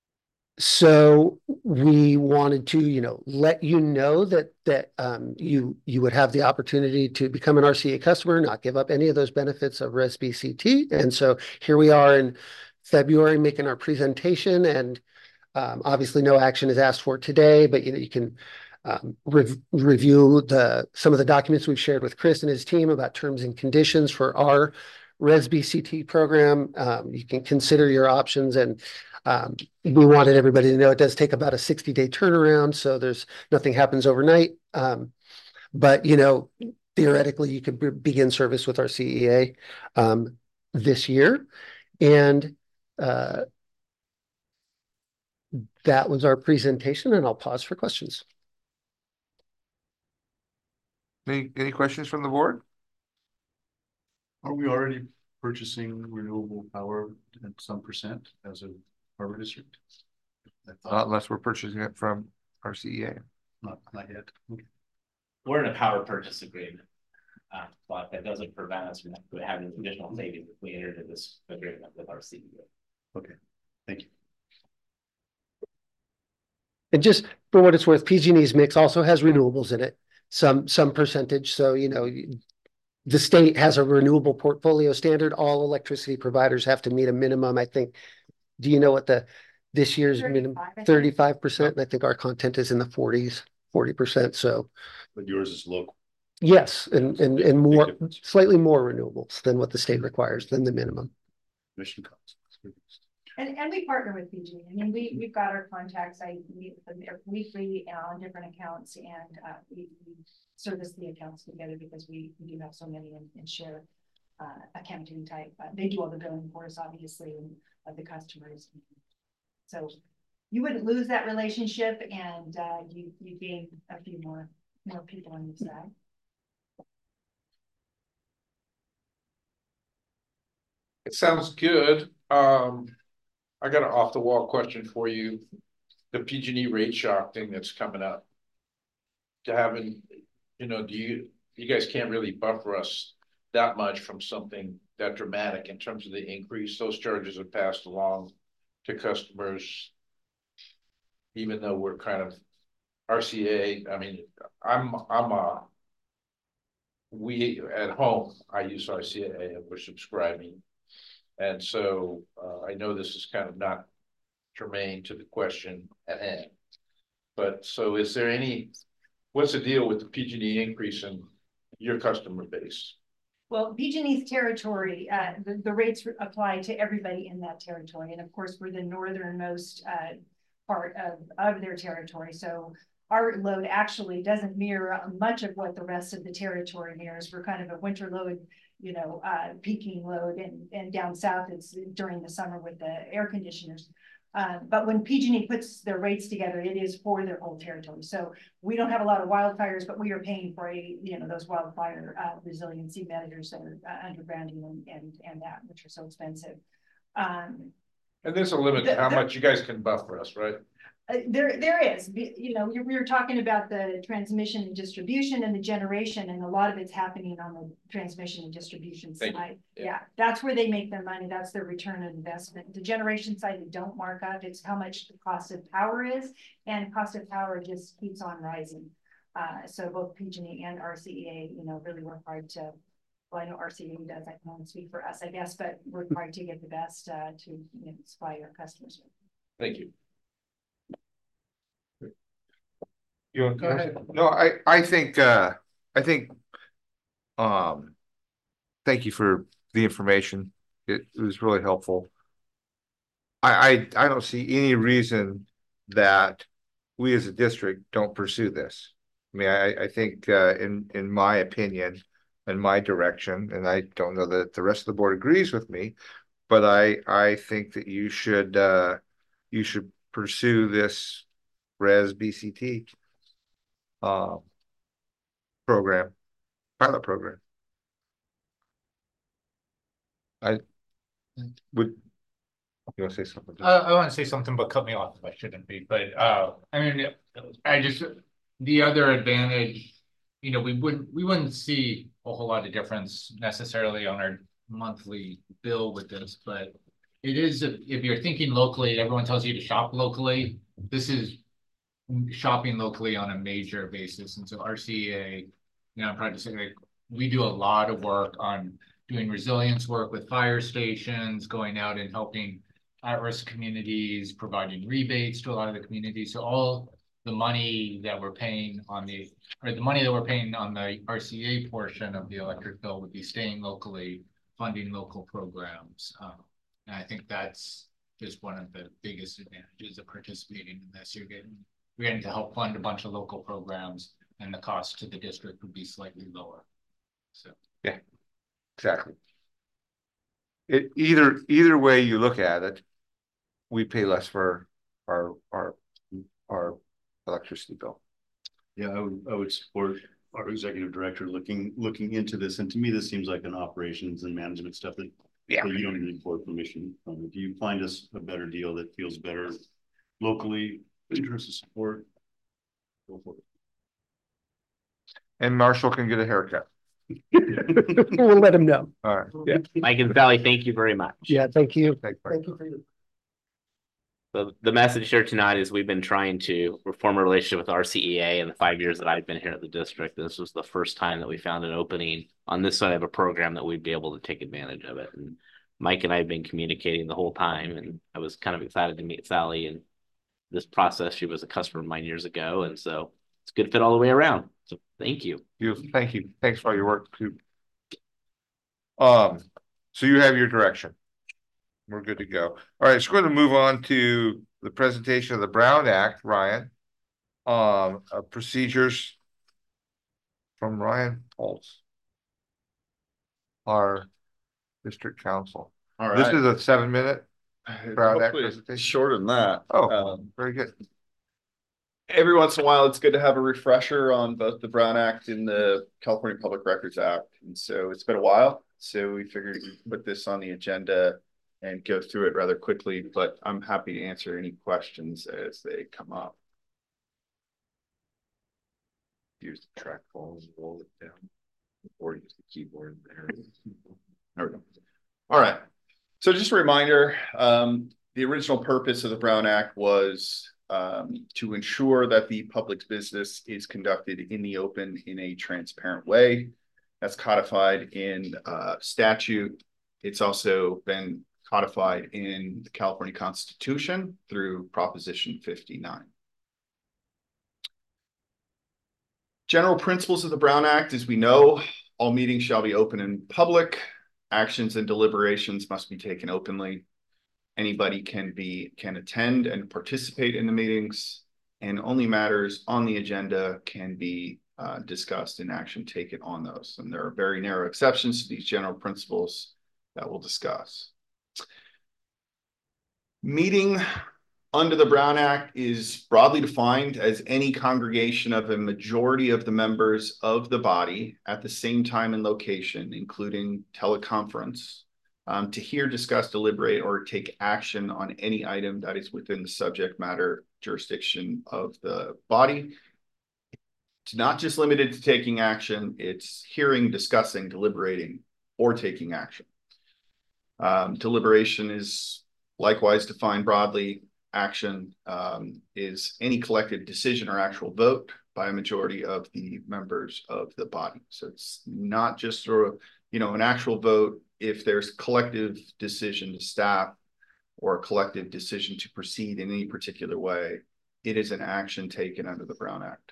so we wanted to, you know, let you know that that um, you you would have the opportunity to become an R C E A customer, not give up any of those benefits of R E S B C T. And so here we are in February making our presentation, and um, obviously no action is asked for today, but you know you can um, re review the some of the documents we've shared with Chris and his team about terms and conditions for our R E S B C T program. Um, you can consider your options, and um, we wanted everybody to know it does take about a sixty day turnaround, so there's nothing happens overnight. Um, but you know, theoretically, you could be begin service with our C E A um, this year, and uh, that was our presentation. And I'll pause for questions. Any any questions from the board? Are we already purchasing renewable power at some percent as a harbor district? Not unless we're purchasing it from R C E A. Not, not yet. Okay. We're in a power purchase agreement, uh, but that doesn't prevent us from having additional savings if we enter into this agreement with our C E O. Okay, thank you. And just for what it's worth, P G and E's mix also has renewables in it, some some percentage. So you know, the state has a renewable portfolio standard. All electricity providers have to meet a minimum. I think. Do you know what the this year's minimum? thirty-five percent. And I think our content is in the forties, forty percent. So, but yours is local. Yes, and and and more, slightly more renewables than what the state requires, than the minimum. Mission costs. And, and we partner with P G and E. I mean, we, we've got our contacts. I meet with them weekly on different accounts, and uh, we, we service the accounts together because we, we do have so many and, and share uh, accounting type. Uh, they do all the billing for us, obviously, and of the customers. So you wouldn't lose that relationship, and uh, you you gain a few more more people on your side. It sounds good. Um, I got an off the wall question for you. The P G and E rate shock thing that's coming up. To having, you know, do you, you guys can't really buffer us that much from something that dramatic in terms of the increase. Those charges are passed along to customers. Even though we're kind of R C A, I mean, I'm, I'm a, we at home, I use R C A and we're subscribing. And so uh, I know this is kind of not germane to the question at hand. But so is there any, what's the deal with the P G and E increase in your customer base? Well, P G and E's territory, uh, the, the rates apply to everybody in that territory. And of course, we're the northernmost uh, part of, of their territory. So our load actually doesn't mirror much of what the rest of the territory mirrors. We're kind of a winter load, you know, uh, peaking load, and, and down south it's during the summer with the air conditioners. Uh, but when P G and E puts their rates together, it is for their whole territory. So we don't have a lot of wildfires, but we are paying for a, you know, those wildfire uh, resiliency measures that are uh, undergrounding and, and, and that, which are so expensive. Um, and there's a limit the, to how the, much you guys can buffer us, right? Uh, there, there is, you know, we were talking about the transmission and distribution and the generation, and a lot of it's happening on the transmission and distribution Thank side. Yeah. yeah, that's where they make their money. That's their return on investment. The generation side, they don't mark up. It's how much the cost of power is, and cost of power just keeps on rising. Uh, so both P G and E and R C E A, you know, really work hard to. Well, I know R C E A does. I can only speak for us, I guess, but work hard to get the best uh, to you know, supply our customers with. Thank you. You want, go ahead. No, I, I think, uh, I think, um, thank you for the information. It, it was really helpful. I, I, I don't see any reason that we as a district don't pursue this. I mean, I, I think, uh, in, in my opinion, in my direction, and I don't know that the rest of the board agrees with me, but I, I think that you should, uh, you should pursue this Res B C T um, program, pilot program. I would, you want to say something? Uh, I want to say something, but cut me off if I shouldn't be. But uh, I mean, I just, the other advantage, you know, we wouldn't, we wouldn't see a whole lot of difference necessarily on our monthly bill with this, but it is, if you're thinking locally, everyone tells you to shop locally. This is shopping locally on a major basis. And so R C E A, you know, I'm proud to say that we do a lot of work on doing resilience work with fire stations, going out and helping at-risk communities, providing rebates to a lot of the communities. So all the money that we're paying on the, or the money that we're paying on the R C E A portion of the electric bill would be staying locally, funding local programs. Um, and I think that's just one of the biggest advantages of participating in this. You're getting, we're getting to help fund a bunch of local programs, and the cost to the district would be slightly lower. So yeah, exactly. It either either way you look at it, we pay less for our our our electricity bill. Yeah, I would I would support our executive director looking looking into this. And to me, this seems like an operations and management stuff that, yeah. that you don't need board permission from. If you find us a better deal that feels better locally in terms of support, go for it. And Marshall can get a haircut. We'll let him know. All right. Yeah. Mike and Sally, thank you very much. Yeah, thank you. Thank Thank you for your. The, the message here tonight is we've been trying to reform a relationship with R C E A in the five years that I've been here at the district. This was the first time that we found an opening on this side of a program that we'd be able to take advantage of it. And Mike and I have been communicating the whole time, and I was kind of excited to meet Sally in this process. She was a customer of mine years ago, and so it's a good fit all the way around. So thank you. You thank you. Thanks for all your work too. Um, so you have your direction. We're good to go. All right, so we're going to move on to the presentation of the Brown Act, Ryan. Um, uh, procedures from Ryan Pulse. Our District Council. All This right. is a seven minute Brown Act Hopefully presentation. shorter than that. Oh, Um, very good. every once in a while, it's good to have a refresher on both the Brown Act and the California Public Records Act. And so it's been a while. So we figured we'd put this on the agenda and go through it rather quickly, but I'm happy to answer any questions as they come up. Use the trackball and roll it down, or use the keyboard there. There we go. All right. So just a reminder, um, the original purpose of the Brown Act was um, to ensure that the public's business is conducted in the open in a transparent way. That's codified in uh, statute. It's also been codified in the California Constitution through Proposition fifty-nine. General principles of the Brown Act, as we know, all meetings shall be open and public. Actions and deliberations must be taken openly. Anybody can be can attend and participate in the meetings, and only matters on the agenda can be uh, discussed and action taken on those. And there are very narrow exceptions to these general principles that we'll discuss. Meeting under the Brown Act is broadly defined as any congregation of a majority of the members of the body at the same time and location, including teleconference, um, to hear, discuss, deliberate, or take action on any item that is within the subject matter jurisdiction of the body. It's not just limited to taking action, it's hearing, discussing, deliberating, or taking action. Um, deliberation is likewise defined broadly. Action um, is any collective decision or actual vote by a majority of the members of the body. So it's not just sort of, you know, an actual vote if there's collective decision to staff or a collective decision to proceed in any particular way. It is an action taken under the Brown Act.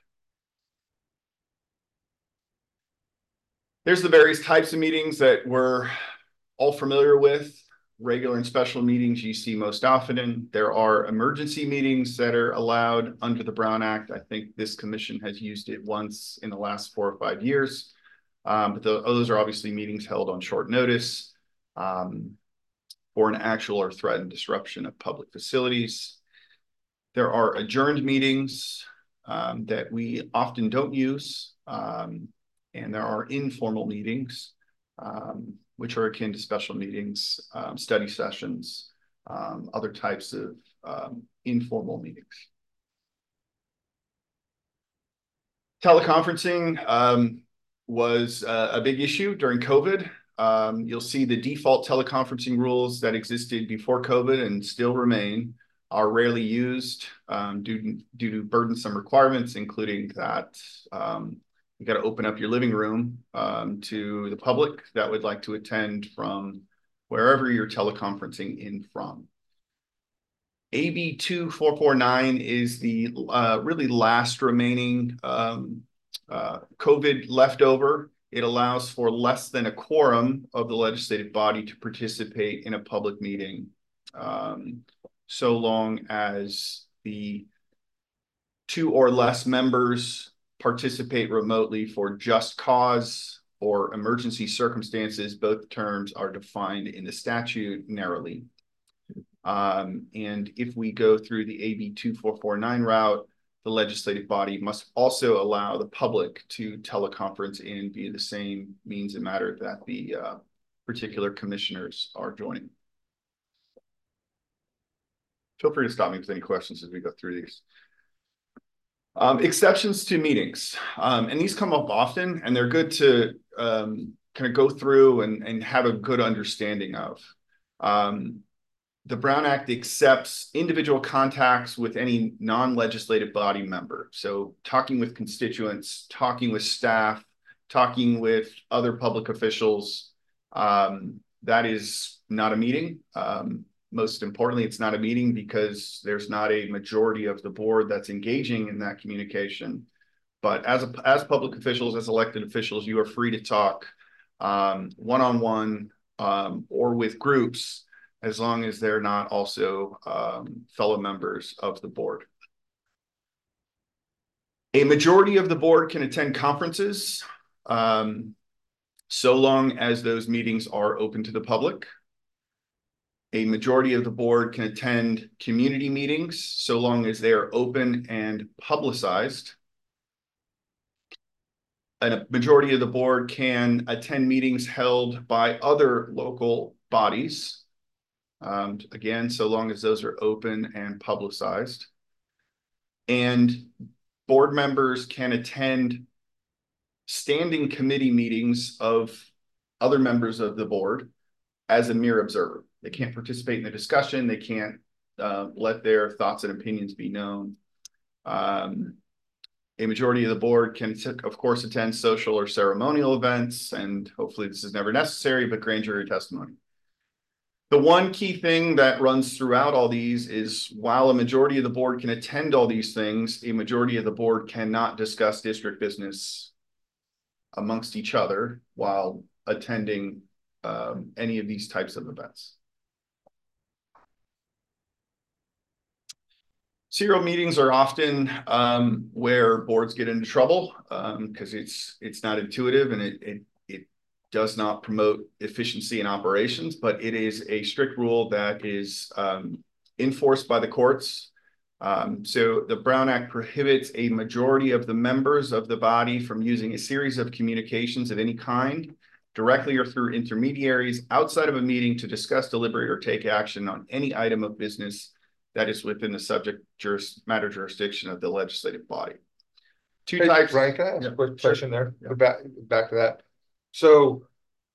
There's the various types of meetings that we're all familiar with. Regular and special meetings you see most often in. There are emergency meetings that are allowed under the Brown Act. I think this commission has used it once in the last four or five years. Um, but the, those are obviously meetings held on short notice um, for an actual or threatened disruption of public facilities. There are adjourned meetings um, that we often don't use. Um, and there are informal meetings. Um, which are akin to special meetings, um, study sessions, um, other types of um, informal meetings. Teleconferencing um, was uh, a big issue during COVID. Um, you'll see the default teleconferencing rules that existed before COVID and still remain are rarely used um, due, due to burdensome requirements, including that um, you got to open up your living room um, to the public that would like to attend from wherever you're teleconferencing in from. A B two four four nine is the uh, really last remaining um, uh, COVID leftover. It allows for less than a quorum of the legislative body to participate in a public meeting, um, so long as the two or less members participate remotely for just cause or emergency circumstances. Both terms are defined in the statute narrowly. Um, and if we go through the A B two four four nine route, the legislative body must also allow the public to teleconference in via the same means and matter that the uh, particular commissioners are joining. Feel free to stop me with any questions as we go through these. Um, exceptions to meetings, um, and these come up often, and they're good to um, kind of go through and, and have a good understanding of. Um, the Brown Act accepts individual contacts with any non-legislative body member. So talking with constituents, talking with staff, talking with other public officials, um, that is not a meeting. Um, Most importantly, it's not a meeting because there's not a majority of the board that's engaging in that communication. But as, a, as public officials, as elected officials, you are free to talk um, one-on-one um, or with groups, as long as they're not also um, fellow members of the board. A majority of the board can attend conferences. Um, so long as those meetings are open to the public. A majority of the board can attend community meetings so long as they are open and publicized. And a majority of the board can attend meetings held by other local bodies. Um, again, so long as those are open and publicized. And board members can attend standing committee meetings of other members of the board as a mere observer. They can't participate in the discussion. They can't uh, let their thoughts and opinions be known. Um, a majority of the board can, of course, attend social or ceremonial events, and hopefully this is never necessary, but grand jury testimony. The one key thing that runs throughout all these is while a majority of the board can attend all these things, a majority of the board cannot discuss district business amongst each other while attending um, any of these types of events. Serial meetings are often um, where boards get into trouble because um, it's it's not intuitive and it, it it does not promote efficiency in operations, but it is a strict rule that is um, enforced by the courts. Um, so the Brown Act prohibits a majority of the members of the body from using a series of communications of any kind, directly or through intermediaries outside of a meeting to discuss, deliberate, or take action on any item of business that is within the subject juris, matter jurisdiction of the legislative body. Two Hey, types. Ryan, can I ask Yeah, a quick sure. question there? Yeah. Back, back to that. So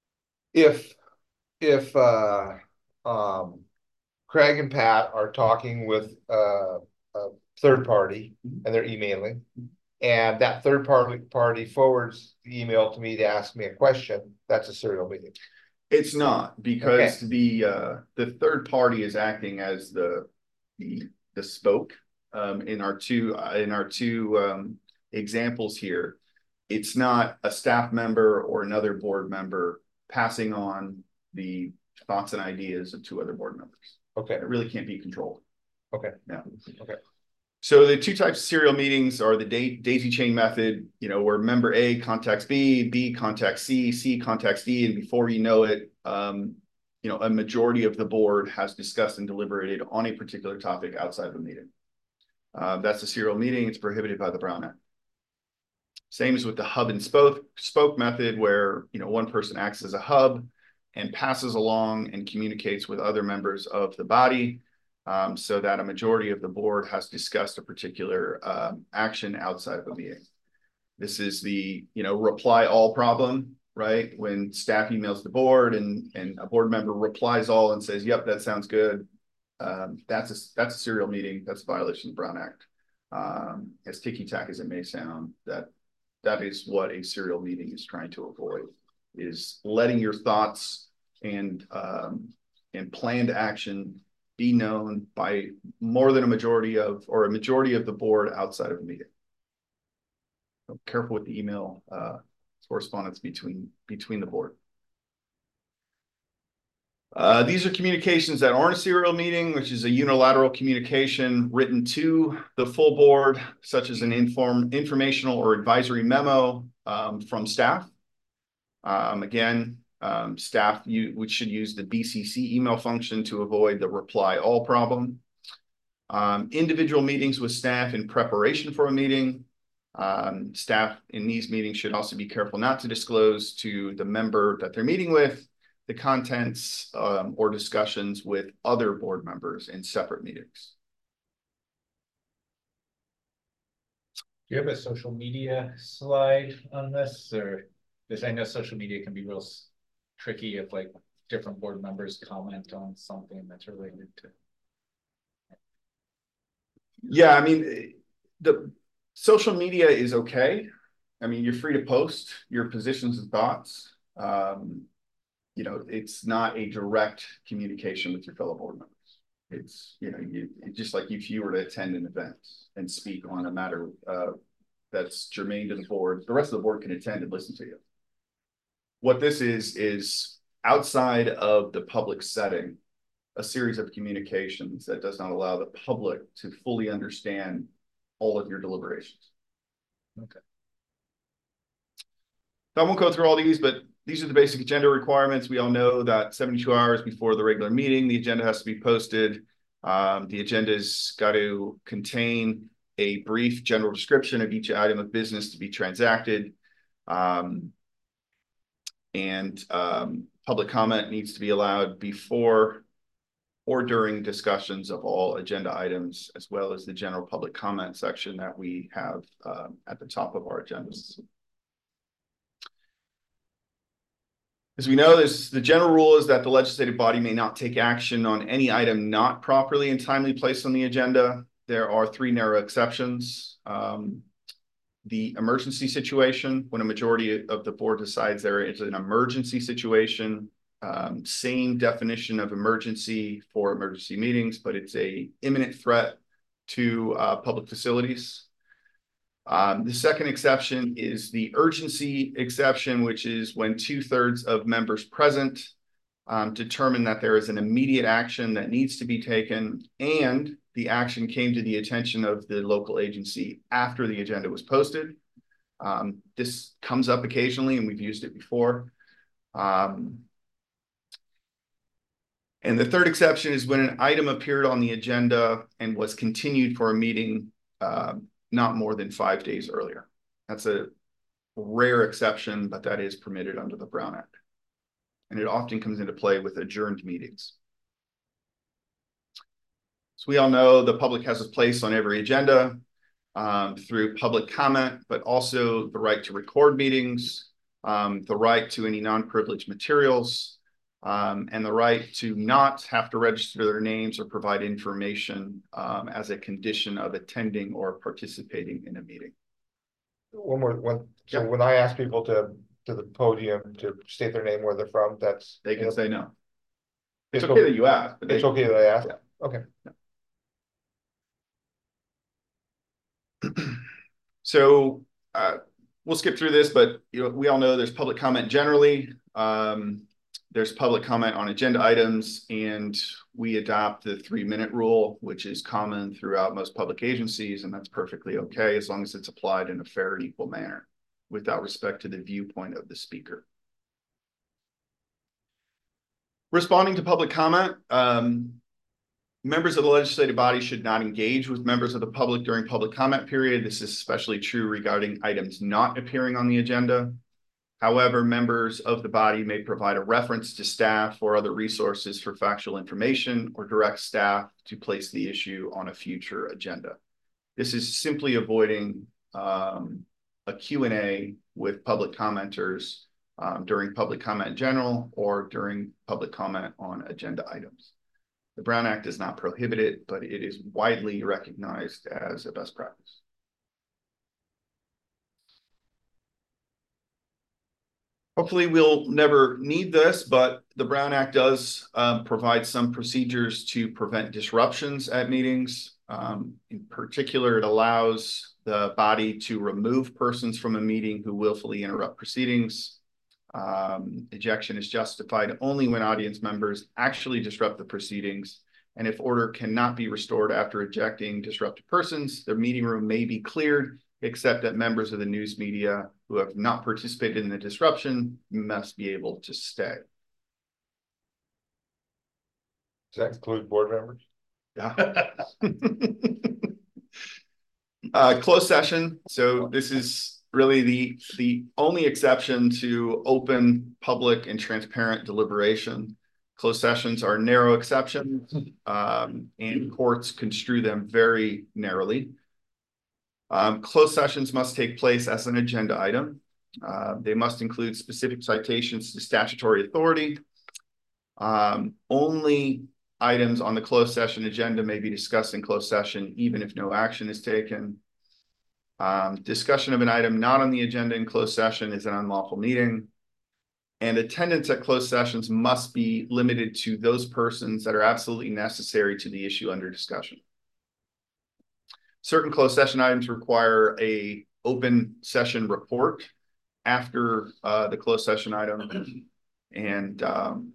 if, if, uh, um, Craig and Pat are talking with, uh, a third party and they're emailing, and that third party party forwards the email to me to ask me a question, that's a serial meeting. It's not, because Okay. the, uh, the third party is acting as the, the, the spoke, um, in our two, uh, in our two, um, examples here. It's not a staff member or another board member passing on the thoughts and ideas of two other board members. Okay. It really can't be controlled. Okay. Yeah. Okay. So the two types of serial meetings are the daisy chain method, you know, where member A contacts B, B contacts C, C contacts D, and before you know it, um, you know, a majority of the board has discussed and deliberated on a particular topic outside of a meeting. Uh, that's a serial meeting. It's prohibited by the Brown Act. Same as with the hub and spoke, spoke method, where, you know, one person acts as a hub and passes along and communicates with other members of the body, um, so that a majority of the board has discussed a particular um, action outside of a meeting. This is the, you know, reply all problem, right? When staff emails the board and, and a board member replies all and says, yep, that sounds good. Um, that's a, that's a serial meeting. That's a violation of the Brown Act. Um, as ticky-tack as it may sound, that that is what a serial meeting is trying to avoid, is letting your thoughts and um, and planned action be known by more than a majority of, or a majority of the board outside of a meeting. So careful with the email uh, correspondence between between the board. Uh, these are communications that aren't a serial meeting, which is a unilateral communication written to the full board, such as an inform informational or advisory memo um, from staff. Um, again, um, staff you which should use the B C C email function to avoid the reply all problem. Um, individual meetings with staff in preparation for a meeting. Um, staff in these meetings should also be careful not to disclose to the member that they're meeting with the contents um, or discussions with other board members in separate meetings. Do you have a social media slide on this, or because I know social media can be real tricky if like different board members comment on something that's related to. Yeah, I mean, the social media is okay. I mean, you're free to post your positions and thoughts. Um, you know, it's not a direct communication with your fellow board members. It's, you know, you just like if you were to attend an event and speak on a matter uh, that's germane to the board, the rest of the board can attend and listen to you. What this is, is outside of the public setting, a series of communications that does not allow the public to fully understand all of your deliberations. Okay. I won't go through all these, but these are the basic agenda requirements. We all know that seventy-two hours before the regular meeting, the agenda has to be posted. Um, the agenda's got to contain a brief general description of each item of business to be transacted. Um, and um, public comment needs to be allowed before or during discussions of all agenda items, as well as the general public comment section that we have uh, at the top of our agendas. As we know, this, the general rule is that the legislative body may not take action on any item not properly and timely placed on the agenda. There are three narrow exceptions. Um, the emergency situation, when a majority of the board decides there is an emergency situation. Um, same definition of emergency for emergency meetings, but it's a imminent threat to uh, public facilities. Um, the second exception is the urgency exception, which is when two thirds of members present um, determine that there is an immediate action that needs to be taken, and the action came to the attention of the local agency after the agenda was posted. Um, this comes up occasionally, and we've used it before. Um, And the third exception is when an item appeared on the agenda and was continued for a meeting uh, not more than five days earlier. That's a rare exception, but that is permitted under the Brown Act. And it often comes into play with adjourned meetings. So we all know the public has a place on every agenda um, through public comment, but also the right to record meetings, um, the right to any non-privileged materials, Um, and the right to not have to register their names or provide information um, as a condition of attending or participating in a meeting. One more one. So Yeah. when I ask people to to the podium to state their name, where they're from, that's They can say no. It's It's okay okay. that you ask. But it's they, okay that I ask. Yeah. Okay. So uh, we'll skip through this, but you know, we all know there's public comment generally. Um, There's public comment on agenda items, and we adopt the three minute rule, which is common throughout most public agencies, and that's perfectly okay as long as it's applied in a fair and equal manner without respect to the viewpoint of the speaker. Responding to public comment, um, members of the legislative body should not engage with members of the public during public comment period. This is especially true regarding items not appearing on the agenda. However, members of the body may provide a reference to staff or other resources for factual information or direct staff to place the issue on a future agenda. This is simply avoiding um, a Q and A with public commenters um, during public comment in general or during public comment on agenda items. The Brown Act does not prohibit it, but it is widely recognized as a best practice. Hopefully we'll never need this, but the Brown Act does um, provide some procedures to prevent disruptions at meetings. Um, in particular, it allows the body to remove persons from a meeting who willfully interrupt proceedings. Um, ejection is justified only when audience members actually disrupt the proceedings. And if order cannot be restored after ejecting disrupted persons, the meeting room may be cleared, except that members of the news media who have not participated in the disruption must be able to stay. Does that include board members? Yeah. uh, closed session. So this is really the, the only exception to open, public, and transparent deliberation. Closed sessions are narrow exceptions, um, and courts construe them very narrowly. Um, closed sessions must take place as an agenda item. Uh, they must include specific citations to statutory authority. Um, only items on the closed session agenda may be discussed in closed session, even if no action is taken. Um, discussion of an item not on the agenda in closed session is an unlawful meeting. And attendance at closed sessions must be limited to those persons that are absolutely necessary to the issue under discussion. Certain closed session items require a open session report after uh, the closed session item. And um,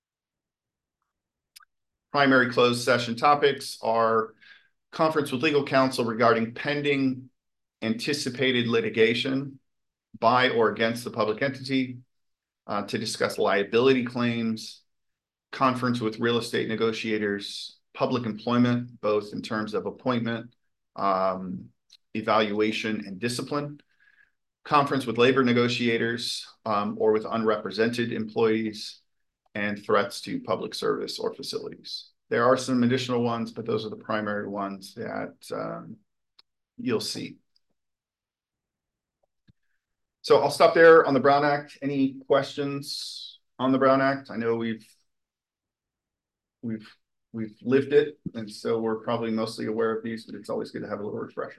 primary closed session topics are conference with legal counsel regarding pending anticipated litigation, by or against the public entity, uh, to discuss liability claims, conference with real estate negotiators, public employment, both in terms of appointment, um, evaluation, and discipline, conference with labor negotiators um, or with unrepresented employees, and threats to public service or facilities. There are some additional ones, but those are the primary ones that um, you'll see. So I'll stop there on the Brown Act. Any questions on the Brown Act? I know we've we've we've lived it, and so we're probably mostly aware of these, but it's always good to have a little refresher.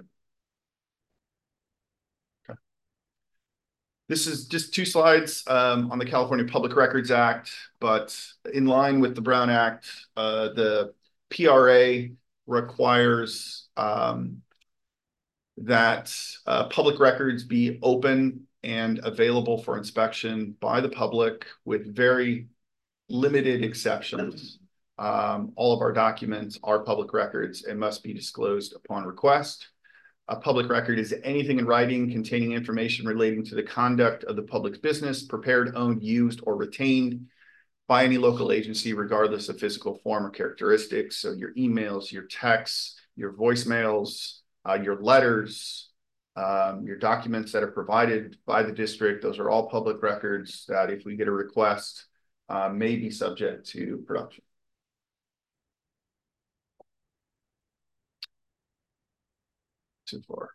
Okay. This is just two slides um, on the California Public Records Act, but in line with the Brown Act, uh, the P R A requires um, that uh, public records be open and available for inspection by the public with very limited exceptions. Um, all of our documents are public records and must be disclosed upon request. A public record is anything in writing containing information relating to the conduct of the public's business, prepared, owned, used, or retained by any local agency, regardless of physical form or characteristics. So your emails, your texts, your voicemails, uh, your letters, um, your documents that are provided by the district, those are all public records that if we get a request, uh, may be subject to production. Too far.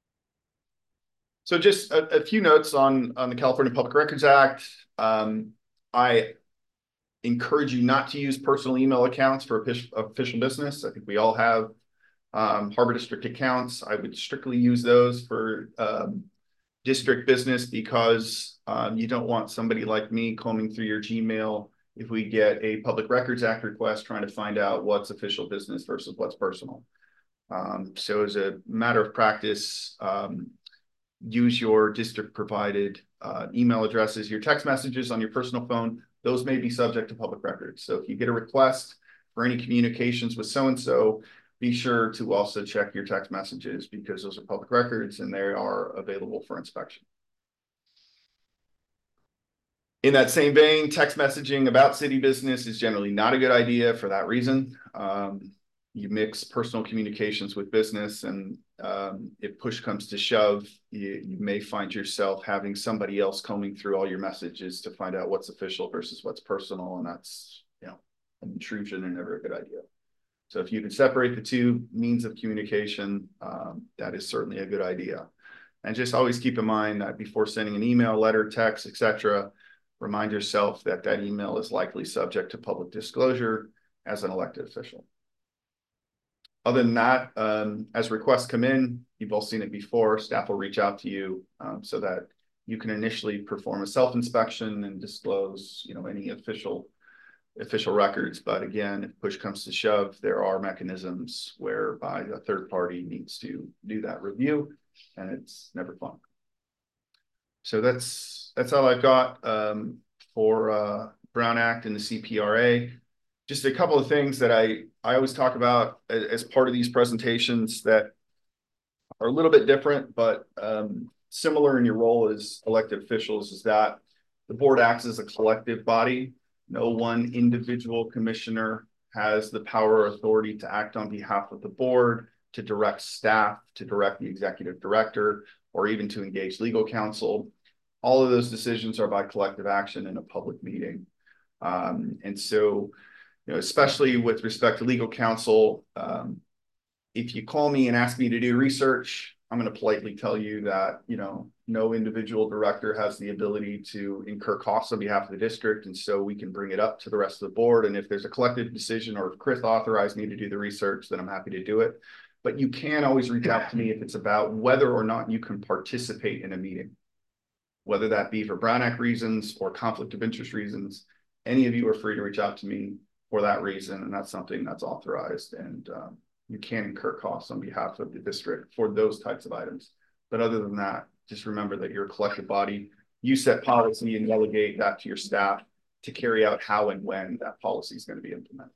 So just a, a few notes on, on the California Public Records Act. Um, I encourage you not to use personal email accounts for official business. I think we all have um, Harbor District accounts. I would strictly use those for um, district business because um, you don't want somebody like me combing through your Gmail if we get a Public Records Act request trying to find out what's official business versus what's personal. Um, so as a matter of practice, um, use your district provided uh, email addresses, your text messages on your personal phone. Those may be subject to public records. So if you get a request for any communications with so-and-so, be sure to also check your text messages because those are public records and they are available for inspection. In that same vein, text messaging about city business is generally not a good idea for that reason. Um, You mix personal communications with business, and um, if push comes to shove, you, you may find yourself having somebody else combing through all your messages to find out what's official versus what's personal, and that's, you know, an intrusion and never a good idea. So if you can separate the two means of communication, um, that is certainly a good idea. And just always keep in mind that before sending an email, letter, text, et cetera, remind yourself that that email is likely subject to public disclosure as an elected official. Other than that, um, as requests come in, you've all seen it before, staff will reach out to you um, so that you can initially perform a self-inspection and disclose, you know, any official official records. But again, if push comes to shove, there are mechanisms whereby a third party needs to do that review, and it's never fun. So that's that's all I've got um, for uh, Brown Act and the C P R A. Just a couple of things that I, I always talk about as part of these presentations that are a little bit different, but um, similar in your role as elected officials, is that the board acts as a collective body. No one individual commissioner has the power or authority to act on behalf of the board, to direct staff, to direct the executive director, or even to engage legal counsel. All of those decisions are by collective action in a public meeting. Um, and so, you know, especially with respect to legal counsel, um, if you call me and ask me to do research, I'm going to politely tell you that, you know, no individual director has the ability to incur costs on behalf of the district. And so we can bring it up to the rest of the board. And if there's a collective decision or if Chris authorized me to do the research, then I'm happy to do it. But you can always reach out to me if it's about whether or not you can participate in a meeting, whether that be for Brown Act reasons or conflict of interest reasons. Any of you are free to reach out to me for that reason, and that's something that's authorized, and um, you can incur costs on behalf of the district for those types of items. But other than that, just remember that you're a collective body. You set policy and delegate that to your staff to carry out how and when that policy is going to be implemented.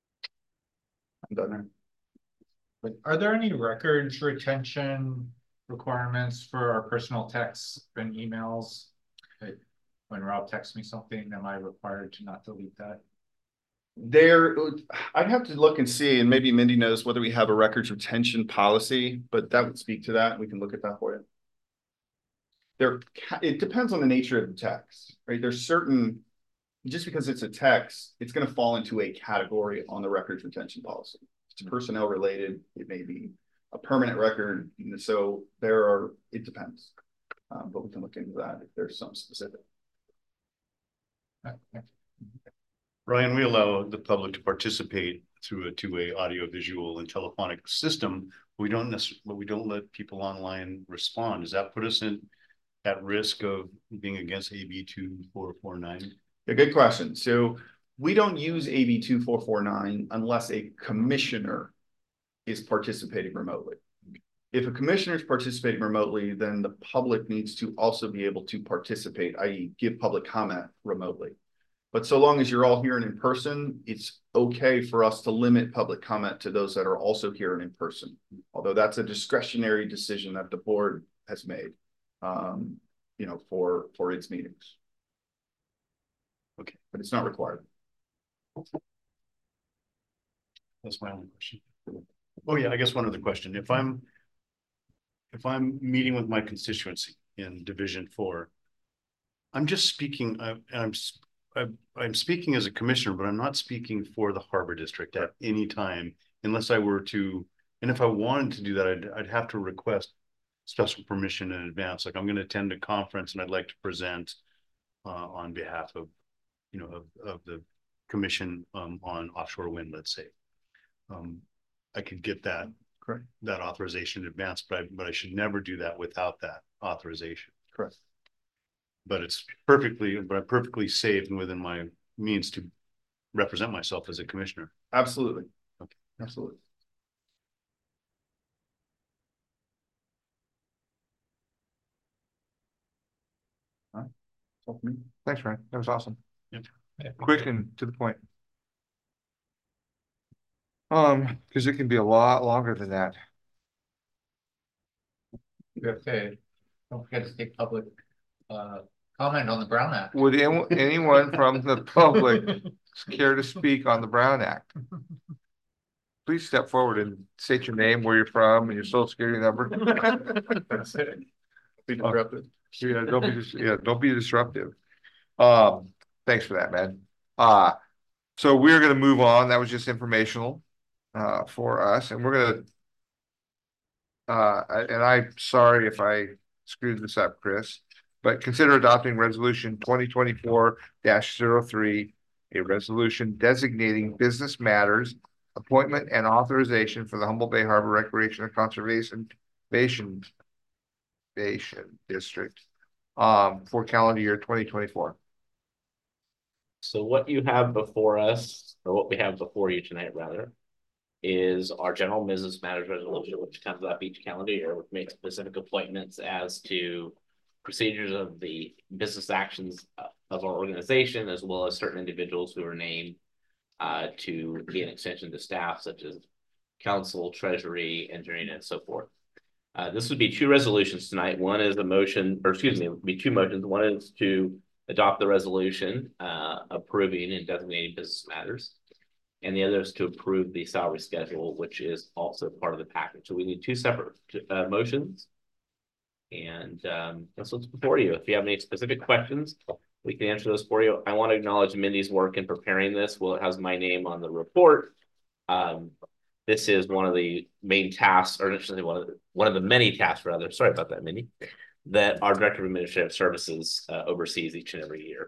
I'm done there. But are there any records retention requirements for our personal texts and emails? Like, when Rob texts me something, am I required to not delete that? There, I'd have to look and see, and maybe Mindy knows whether we have a records retention policy, but that would speak to that. We can look at that for you. There, it depends on the nature of the text, right? There's certain, just because it's a text, it's going to fall into a category on the records retention policy. If it's personnel related, it may be a permanent record. So there are, it depends. Um, but we can look into that if there's some specific. Ryan, we allow the public to participate through a two-way audio, visual, and telephonic system. We don't necessarily, but we don't let people online respond. Does that put us in at risk of being against A B two four four nine? A good question. So we don't use A B two four four nine unless a commissioner is participating remotely. If a commissioner is participating remotely, then the public needs to also be able to participate, that is give public comment remotely. But so long as you're all here and in person, it's okay for us to limit public comment to those that are also here and in person. Although that's a discretionary decision that the board has made, um, you know, for, for its meetings. Okay, but it's not required. That's my only question. Oh yeah, I guess one other question. If I'm if I'm meeting with my constituency in Division Four, I'm just speaking. I, I'm I'm I'm speaking as a commissioner, but I'm not speaking for the Harbor District at any time, unless I were to. And if I wanted to do that, I'd I'd have to request special permission in advance. Like I'm going to attend a conference and I'd like to present uh, on behalf of, you know, of of the commission um, on offshore wind, let's say. Um, I could get that correct that authorization in advance, but I, but I should never do that without that authorization. Correct. But it's perfectly, but I'm perfectly safe and within my means to represent myself as a commissioner. Absolutely. Okay. Absolutely. All right. That's all for me. Thanks, Ryan. That was awesome. Yep. Quick and to the point. Um, because it can be a lot longer than that. Okay, don't forget to take public uh comment on the Brown Act. Would anyone, anyone from the public care to speak on the Brown Act? Please step forward and state your name, where you're from, and your social security number. That's it. Be disruptive. Yeah, don't be dis yeah, don't be disruptive. Um, thanks for that, man. Uh, so we're gonna move on. That was just informational uh for us, and we're gonna uh and I'm sorry if I screwed this up, Chris, but consider adopting resolution twenty twenty-four dash zero three, a resolution designating business matters, appointment and authorization for the Humboldt Bay Harbor Recreation and Conservation Basin Basin District um for calendar year twenty twenty-four. So what you have before us, or what we have before you tonight, rather, is our general business matters resolution, which comes up each calendar year, which makes specific appointments as to procedures of the business actions of our organization, as well as certain individuals who are named uh, to be an extension to staff, such as council, treasury, engineering, and so forth. Uh, this would be two resolutions tonight. One is a motion, or excuse me, it would be two motions. One is to adopt the resolution uh, approving and designating business matters. And the other is to approve the salary schedule, which is also part of the package. So we need two separate uh, motions. And um, that's what's before you. If you have any specific questions, we can answer those for you. I want to acknowledge Mindy's work in preparing this. Well, it has my name on the report. Um, this is one of the main tasks, or actually one of the, one of the many tasks, rather. Sorry about that, Mindy, that our Director of Administrative Services uh, oversees each and every year.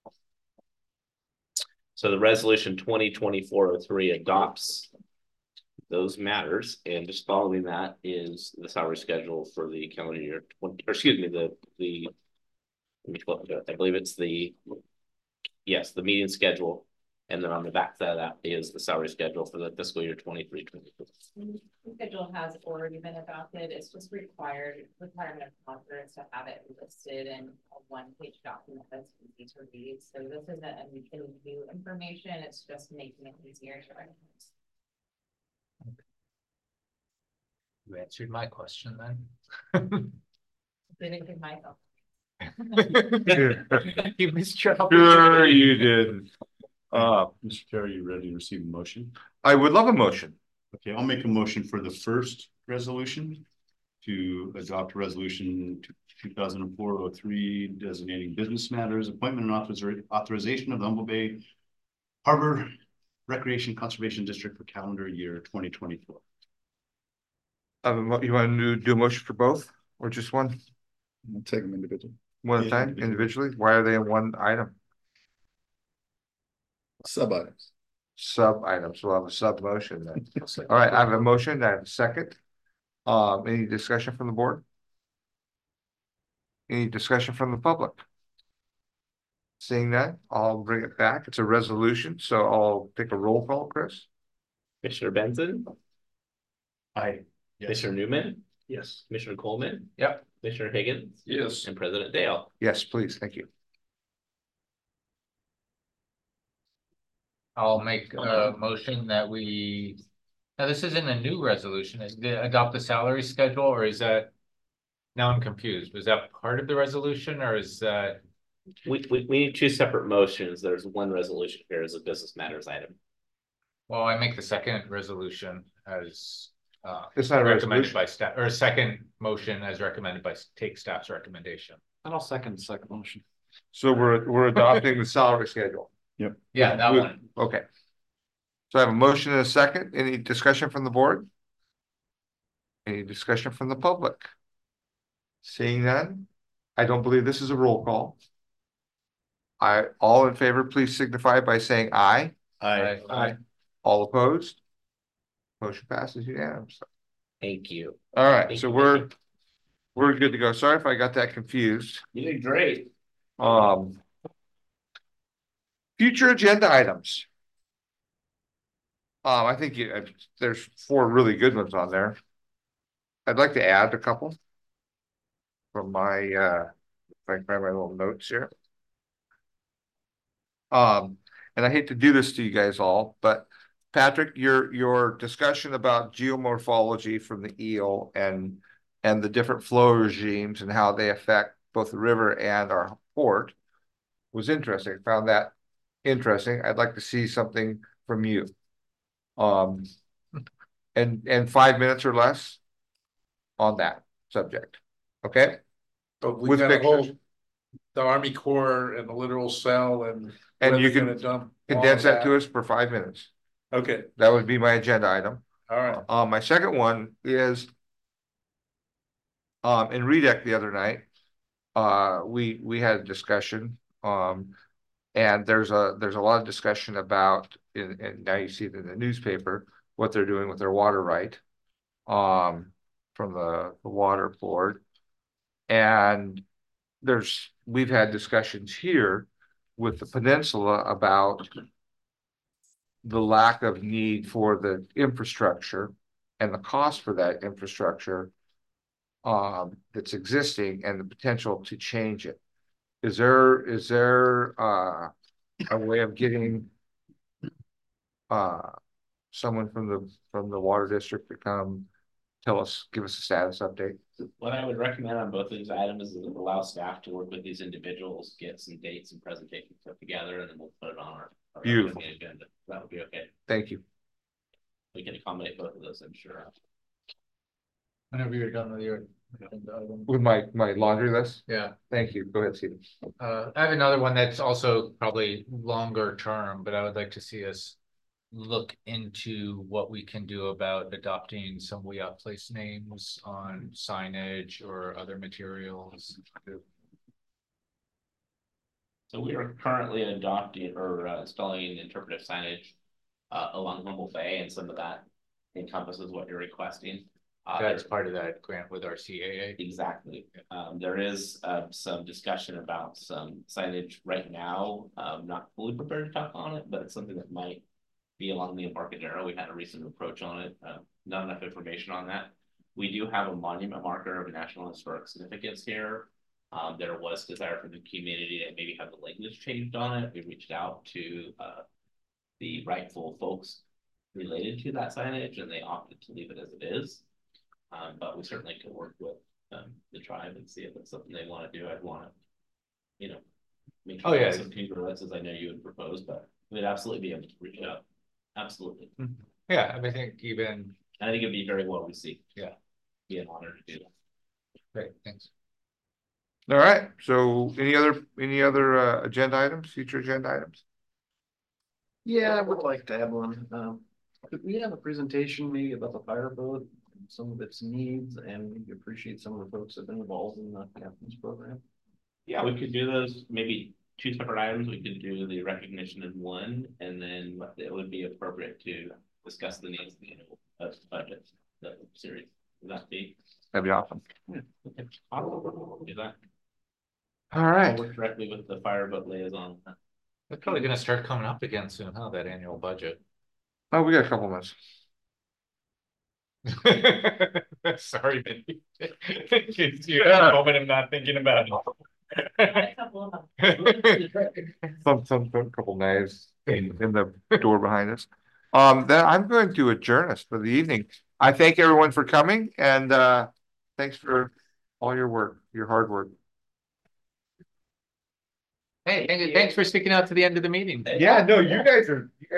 So the resolution twenty twenty-four oh three adopts those matters, and just following that is the salary schedule for the calendar year twenty, or excuse me, the the let me flip it. I believe it's the yes, the meeting schedule, and then on the back side of that is the salary schedule for the fiscal year twenty-three twenty-four. The schedule has already been adopted. It's just required requirement of Congress to have it listed in a one-page document that's easy to read. So this isn't any new information. It's just making it easier to recognize. You answered my question then. Didn't give myself. You missed your Sure you did. Uh, Mister Chair, are you ready to receive a motion? I would love a motion. Okay, I'll make a motion for the first resolution to adopt resolution two thousand and four oh three designating business matters, appointment and author- authorization of the Humboldt Bay Harbor Recreation Conservation District for calendar year twenty twenty-four. Um, you want to do a motion for both or just one? I'll take them individually. One at a Yeah, time, individually. individually? Why are they in one item? Sub items. Sub items. We'll have a sub motion then. All right, I have a motion. I have a second. Um, any discussion from the board? Any discussion from the public? Seeing that, I'll bring it back. It's a resolution, so I'll take a roll call, Chris. Commissioner Benson, Aye. Commissioner Newman, Yes. Commissioner Coleman, Yep. Commissioner Higgins, Yes. and President Dale. Yes, please. Thank you. I'll make a motion that we, now this isn't a new resolution, is to adopt the salary schedule, or is that? Now I'm confused. Was that part of the resolution or is that? We, we, we need two separate motions. There's one resolution here as a business matters item. Well, I make the second resolution as uh It's not a recommended resolution. by staff, or second motion as recommended by take staff's recommendation. And I'll second the second motion. So we're, we're adopting the salary schedule. Yeah, that We- one. Okay. So I have a motion and a second. Any discussion from the board? Any discussion from the public? Seeing none, I don't believe this is a roll call. I, all in favor, please signify by saying aye. Aye. Aye. All opposed? Motion passes unanimously. Thank you. All right, Thank so you. we're, we're good to go. Sorry if I got that confused. You did great. Um. Future agenda items. Um, I think you, uh, there's four really good ones on there. I'd like to add a couple. From my, uh, if I can find my little notes here. Um, and I hate to do this to you guys all, but Patrick, your, your discussion about geomorphology from the eel and, and the different flow regimes and how they affect both the river and our port was interesting. I found that interesting. I'd like to see something from you. Um, and, and five minutes or less on that subject. Okay? But we With got a whole, pictures. the Army Corps and the literal cell and. And where you they're can gonna dump all condense of that to us for five minutes. Okay, That would be my agenda item. all right. Uh, my second one is um, in R E D E C the other night, uh, we, we had a discussion, um, and there's a, there's a lot of discussion about, and, and now you see it in the newspaper, what they're doing with their water right, um, from the, the water board. And there's, we've had discussions here with the peninsula about the lack of need for the infrastructure and the cost for that infrastructure um, that's existing and the potential to change it. Is there, is there uh, a way of getting uh, someone from the, from the water district to come tell us, give us a status update? What I would recommend on both of these items is allow staff to work with these individuals, get some dates and presentations put together, and then we'll put it on our, our Beautiful. upcoming agenda. That would be okay. Thank you. We can accommodate both of those, I'm sure. Whenever you're done with your. With my, my laundry list? Yeah. Thank you. Go ahead, Stephen. Uh, I have another one that's also probably longer term, but I would like to see us look into what we can do about adopting some W I A place names on signage or other materials. So we are currently adopting or uh, installing interpretive signage uh, along Humboldt Bay, and some of that encompasses what you're requesting. Uh, That's part of that grant with our C A A. Exactly. Um, there is uh, some discussion about some signage right now. I'm not fully prepared to talk on it, but it's something that might be along the Embarcadero. We had a recent approach on it. Uh, not enough information on that. We do have a monument marker of national historic significance here. Um, there was desire from the community to maybe have the language changed on it. We reached out to uh, the rightful folks related to that signage, and they opted to leave it as it is. Um, but we certainly could work with um the tribe and see if it's something they want to do. I'd want to, you know, make Oh, sure yeah. there's some congruence as I know you would propose, but we'd absolutely be able to reach out. Absolutely. Yeah, I mean, I think even, I think it'd be very well received. Yeah. Be an honor to do that. great, thanks. All right, so any other, any other uh agenda items, future agenda items? Yeah, I would like to have one. Um, could we have a presentation maybe about the fireboat, and some of its needs, and maybe appreciate some of the folks that have been involved in the captain's program? Yeah, we could do those, maybe two separate items. We could do the recognition in one, and then it would be appropriate to discuss the needs of the annual uh, budget, the series. Would that be? That'd be awesome. Okay, awesome. We'll do that. All I'll right, work directly with the fireboat liaison. That's probably gonna start coming up again soon, huh, that annual budget. oh, we got a couple minutes. Sorry, Mindy. You're at moment I'm not thinking about A couple of them. Some, some, some couple knives in, in the door behind us. Um, then I'm going to adjourn us for the evening. I thank everyone for coming and, uh, thanks for all your work, your hard work. Hey, thanks for sticking out to the end of the meeting. Yeah, no, you guys are, you guys